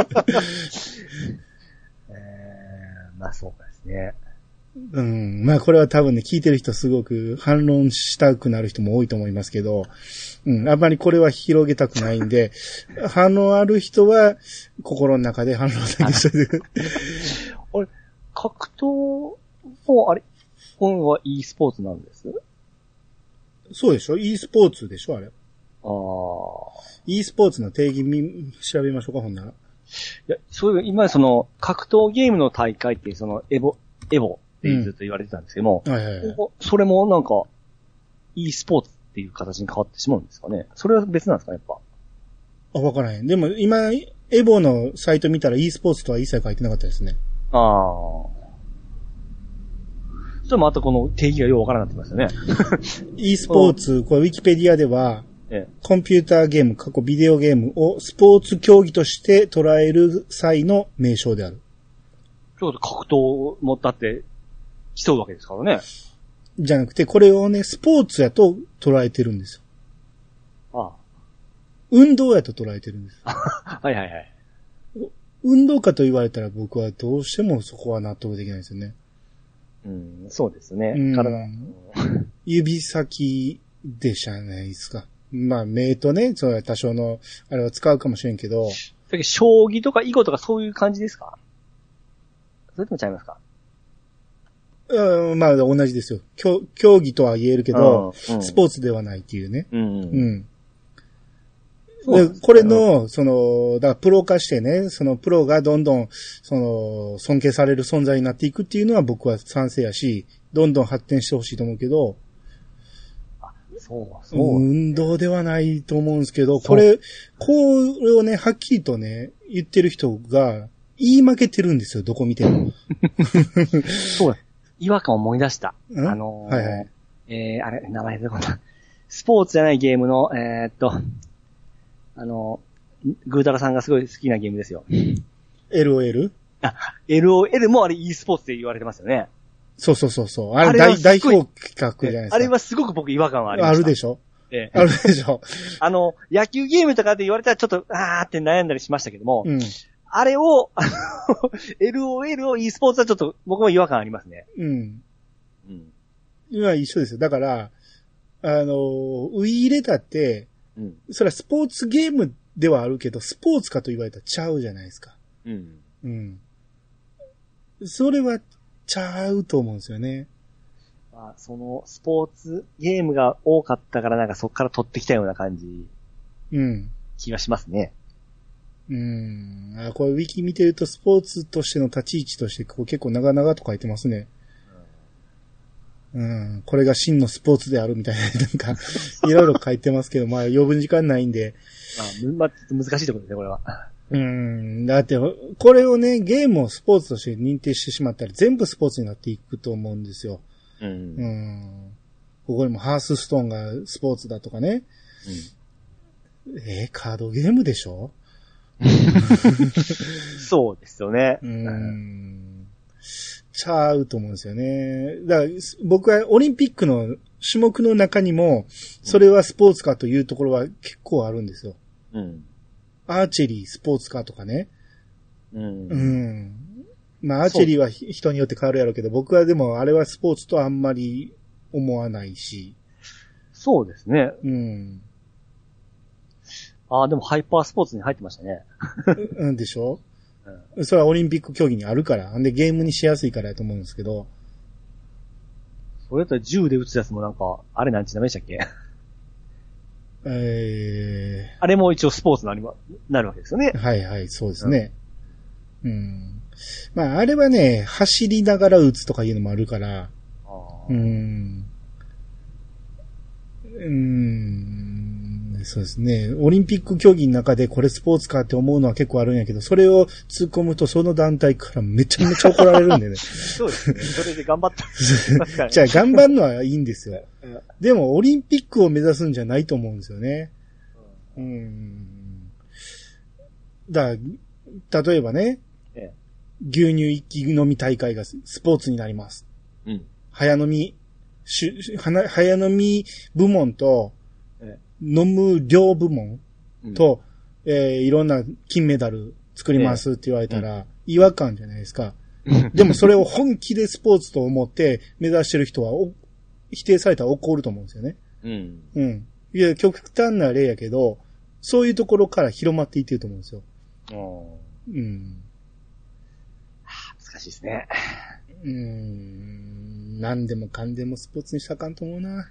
えー、まあそうですね。 うん。まあこれは多分ね、聞いてる人すごく反論したくなる人も多いと思いますけど、うん。あんまりこれは広げたくないんで、反論ある人は心の中で反論だけしてる。 あれ、格闘もあれ、本は e スポーツなんです？ そうでしょ ?e スポーツでしょあれ。ああ。e スポーツの定義み、調べましょうか、ほんなら。いや、そういう、今その、格闘ゲームの大会って、その、エボ、エボってずっと言われてたんですけども、うん、はいはいはい。それもなんか、e スポーツっていう形に変わってしまうんですかね。それは別なんですか、やっぱ。 あ、わからへん。でも今、エボのサイト見たら e スポーツとは一切書いてなかったですね。ああ。 それもまたこの定義がようわからなくなってますよね。e スポーツ、これウィキペディアでは、ええ、コンピューターゲーム、過去ビデオゲームをスポーツ競技として捉える際の名称である。 ちょっと格闘もだって競うわけですからね。 じゃなくて、これをね、スポーツやと捉えてるんですよ。ああ。運動やと捉えてるんです。 はいはいはい。 運動かと言われたら僕はどうしてもそこは納得できないですよね。 うん、そうですね。うん、体指先でしゃないですか。まあ、目とね、それは多少の、あれは使うかもしれんけど。 だけど将棋とか囲碁とかそういう感じですか？それともちゃいますか？ うん、まあ、同じですよ。競、競技とは言えるけど、うん、スポーツではないっていうね。うん。うんでこれの、その、だからプロ化してね、そのプロがどんどん、その、尊敬される存在になっていくっていうのは僕は賛成やし、どんどん発展してほしいと思うけど、あ、そうそう。運動ではないと思うんですけど、これ、これをね、はっきりとね、言ってる人が、言い負けてるんですよ、どこ見ても。 そう。違和感を思い出した。あのー、はいはい。えー、あれ、名前出てこない。スポーツじゃないゲームの、えー、っと、あの、グータラさんがすごい好きなゲームですよ。 エルオーエル？ あ、エルオーエル もあれ e スポーツって言われてますよね。 そうそうそうそう。あれ大、代表企画じゃないですか。 あれはすごく僕違和感はありました。 あるでしょ？ええ。あるでしょ？ あの、野球ゲームとかで言われたらちょっと、あーって悩んだりしましたけども、うん、あれを、あの、エルオーエル を e スポーツはちょっと僕も違和感ありますね。うん。 うん。今一緒ですよ。だから、あの、ウイイレタって、うん、それはスポーツゲームではあるけど、スポーツかと言われたらちゃうじゃないですか。うん。うん。それはちゃうと思うんですよね。 まあ、そのスポーツゲームが多かったからなんかそこから取ってきたような感じ。うん。気がしますね。 うん。あ、これウィキ見てるとスポーツとしての立ち位置としてこう結構長々と書いてますね。うん、これが真のスポーツであるみたいな、なんか、いろいろ書いてますけど、まあ、余分時間ないんで。 まあ、難しいところですね、これは。 うん、だって、これをね、ゲームをスポーツとして認定してしまったら、全部スポーツになっていくと思うんですよ。うん。うん、ここにもハースストーンがスポーツだとかね。うん、えー、カードゲームでしょそうですよね。 うんちゃうと思うんですよね。だから僕はオリンピックの種目の中にも、それはスポーツかというところは結構あるんですよ。うん。アーチェリー、スポーツかとかね。うん。うん。まあ、アーチェリーは人によって変わるやろうけど、僕はでもあれはスポーツとあんまり思わないし。 そうですね。うん。ああ、でもハイパースポーツに入ってましたね。 うんでしょうん、それはオリンピック競技にあるから。んで、ゲームにしやすいからやと思うんですけど。 それだったら銃で撃つやつもなんか、あれなんちなめでしたっけえー。あれも一応スポーツになりま、なるわけですよね。 はいはい、そうですね。うん。うん、まあ、あれはね、走りながら撃つとかいうのもあるから。あうん。 うーん、そうですね。オリンピック競技の中でこれスポーツかって思うのは結構あるんやけど、それを突っ込むとその団体からめちゃめちゃ怒られるんでね。 そうですね。それで頑張ったじゃあ頑張るのはいいんですよ。でもオリンピックを目指すんじゃないと思うんですよね。うん。だ例えばね、ええ、牛乳一気飲み大会がスポーツになります。うん。早飲み、し早飲み部門と、ええ、飲む量部門と、うん、えー、いろんな金メダル作りますって言われたら、ええ、違和感じゃないですか。でもそれを本気でスポーツと思って目指してる人は否定されたら怒ると思うんですよね。うん。うん。いや、極端な例やけど、そういうところから広まっていってると思うんですよ。うん。 はあ、難しいですね。 うーん。何でもかんでもスポーツにしたらあかんと思うな。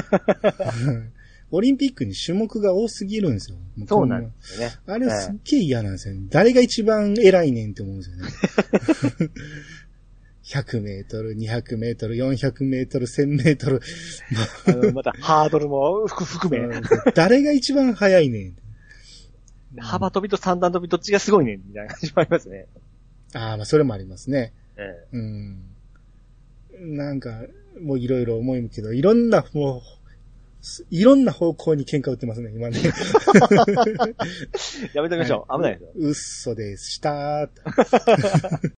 オリンピックに種目が多すぎるんですよ。 そうなんですよね。 あれすっげえ嫌なんですよね。誰が一番偉いねんって思うんですよね。ひゃくメートル、にひゃくメートル、よんひゃくメートル、せんメートル。 あのまたハードルも含め。 誰が一番速いねん。 幅跳びと三段跳びどっちがすごいねんみたいな感じもありますね。 ああ、まあそれもありますね。ええ、うん。なんか、もういろいろ思うけど、いろんな、もう、いろんな方向に喧嘩売ってますね、今ね。 やめときましょう。はい、危ないですよ。 嘘でしたー。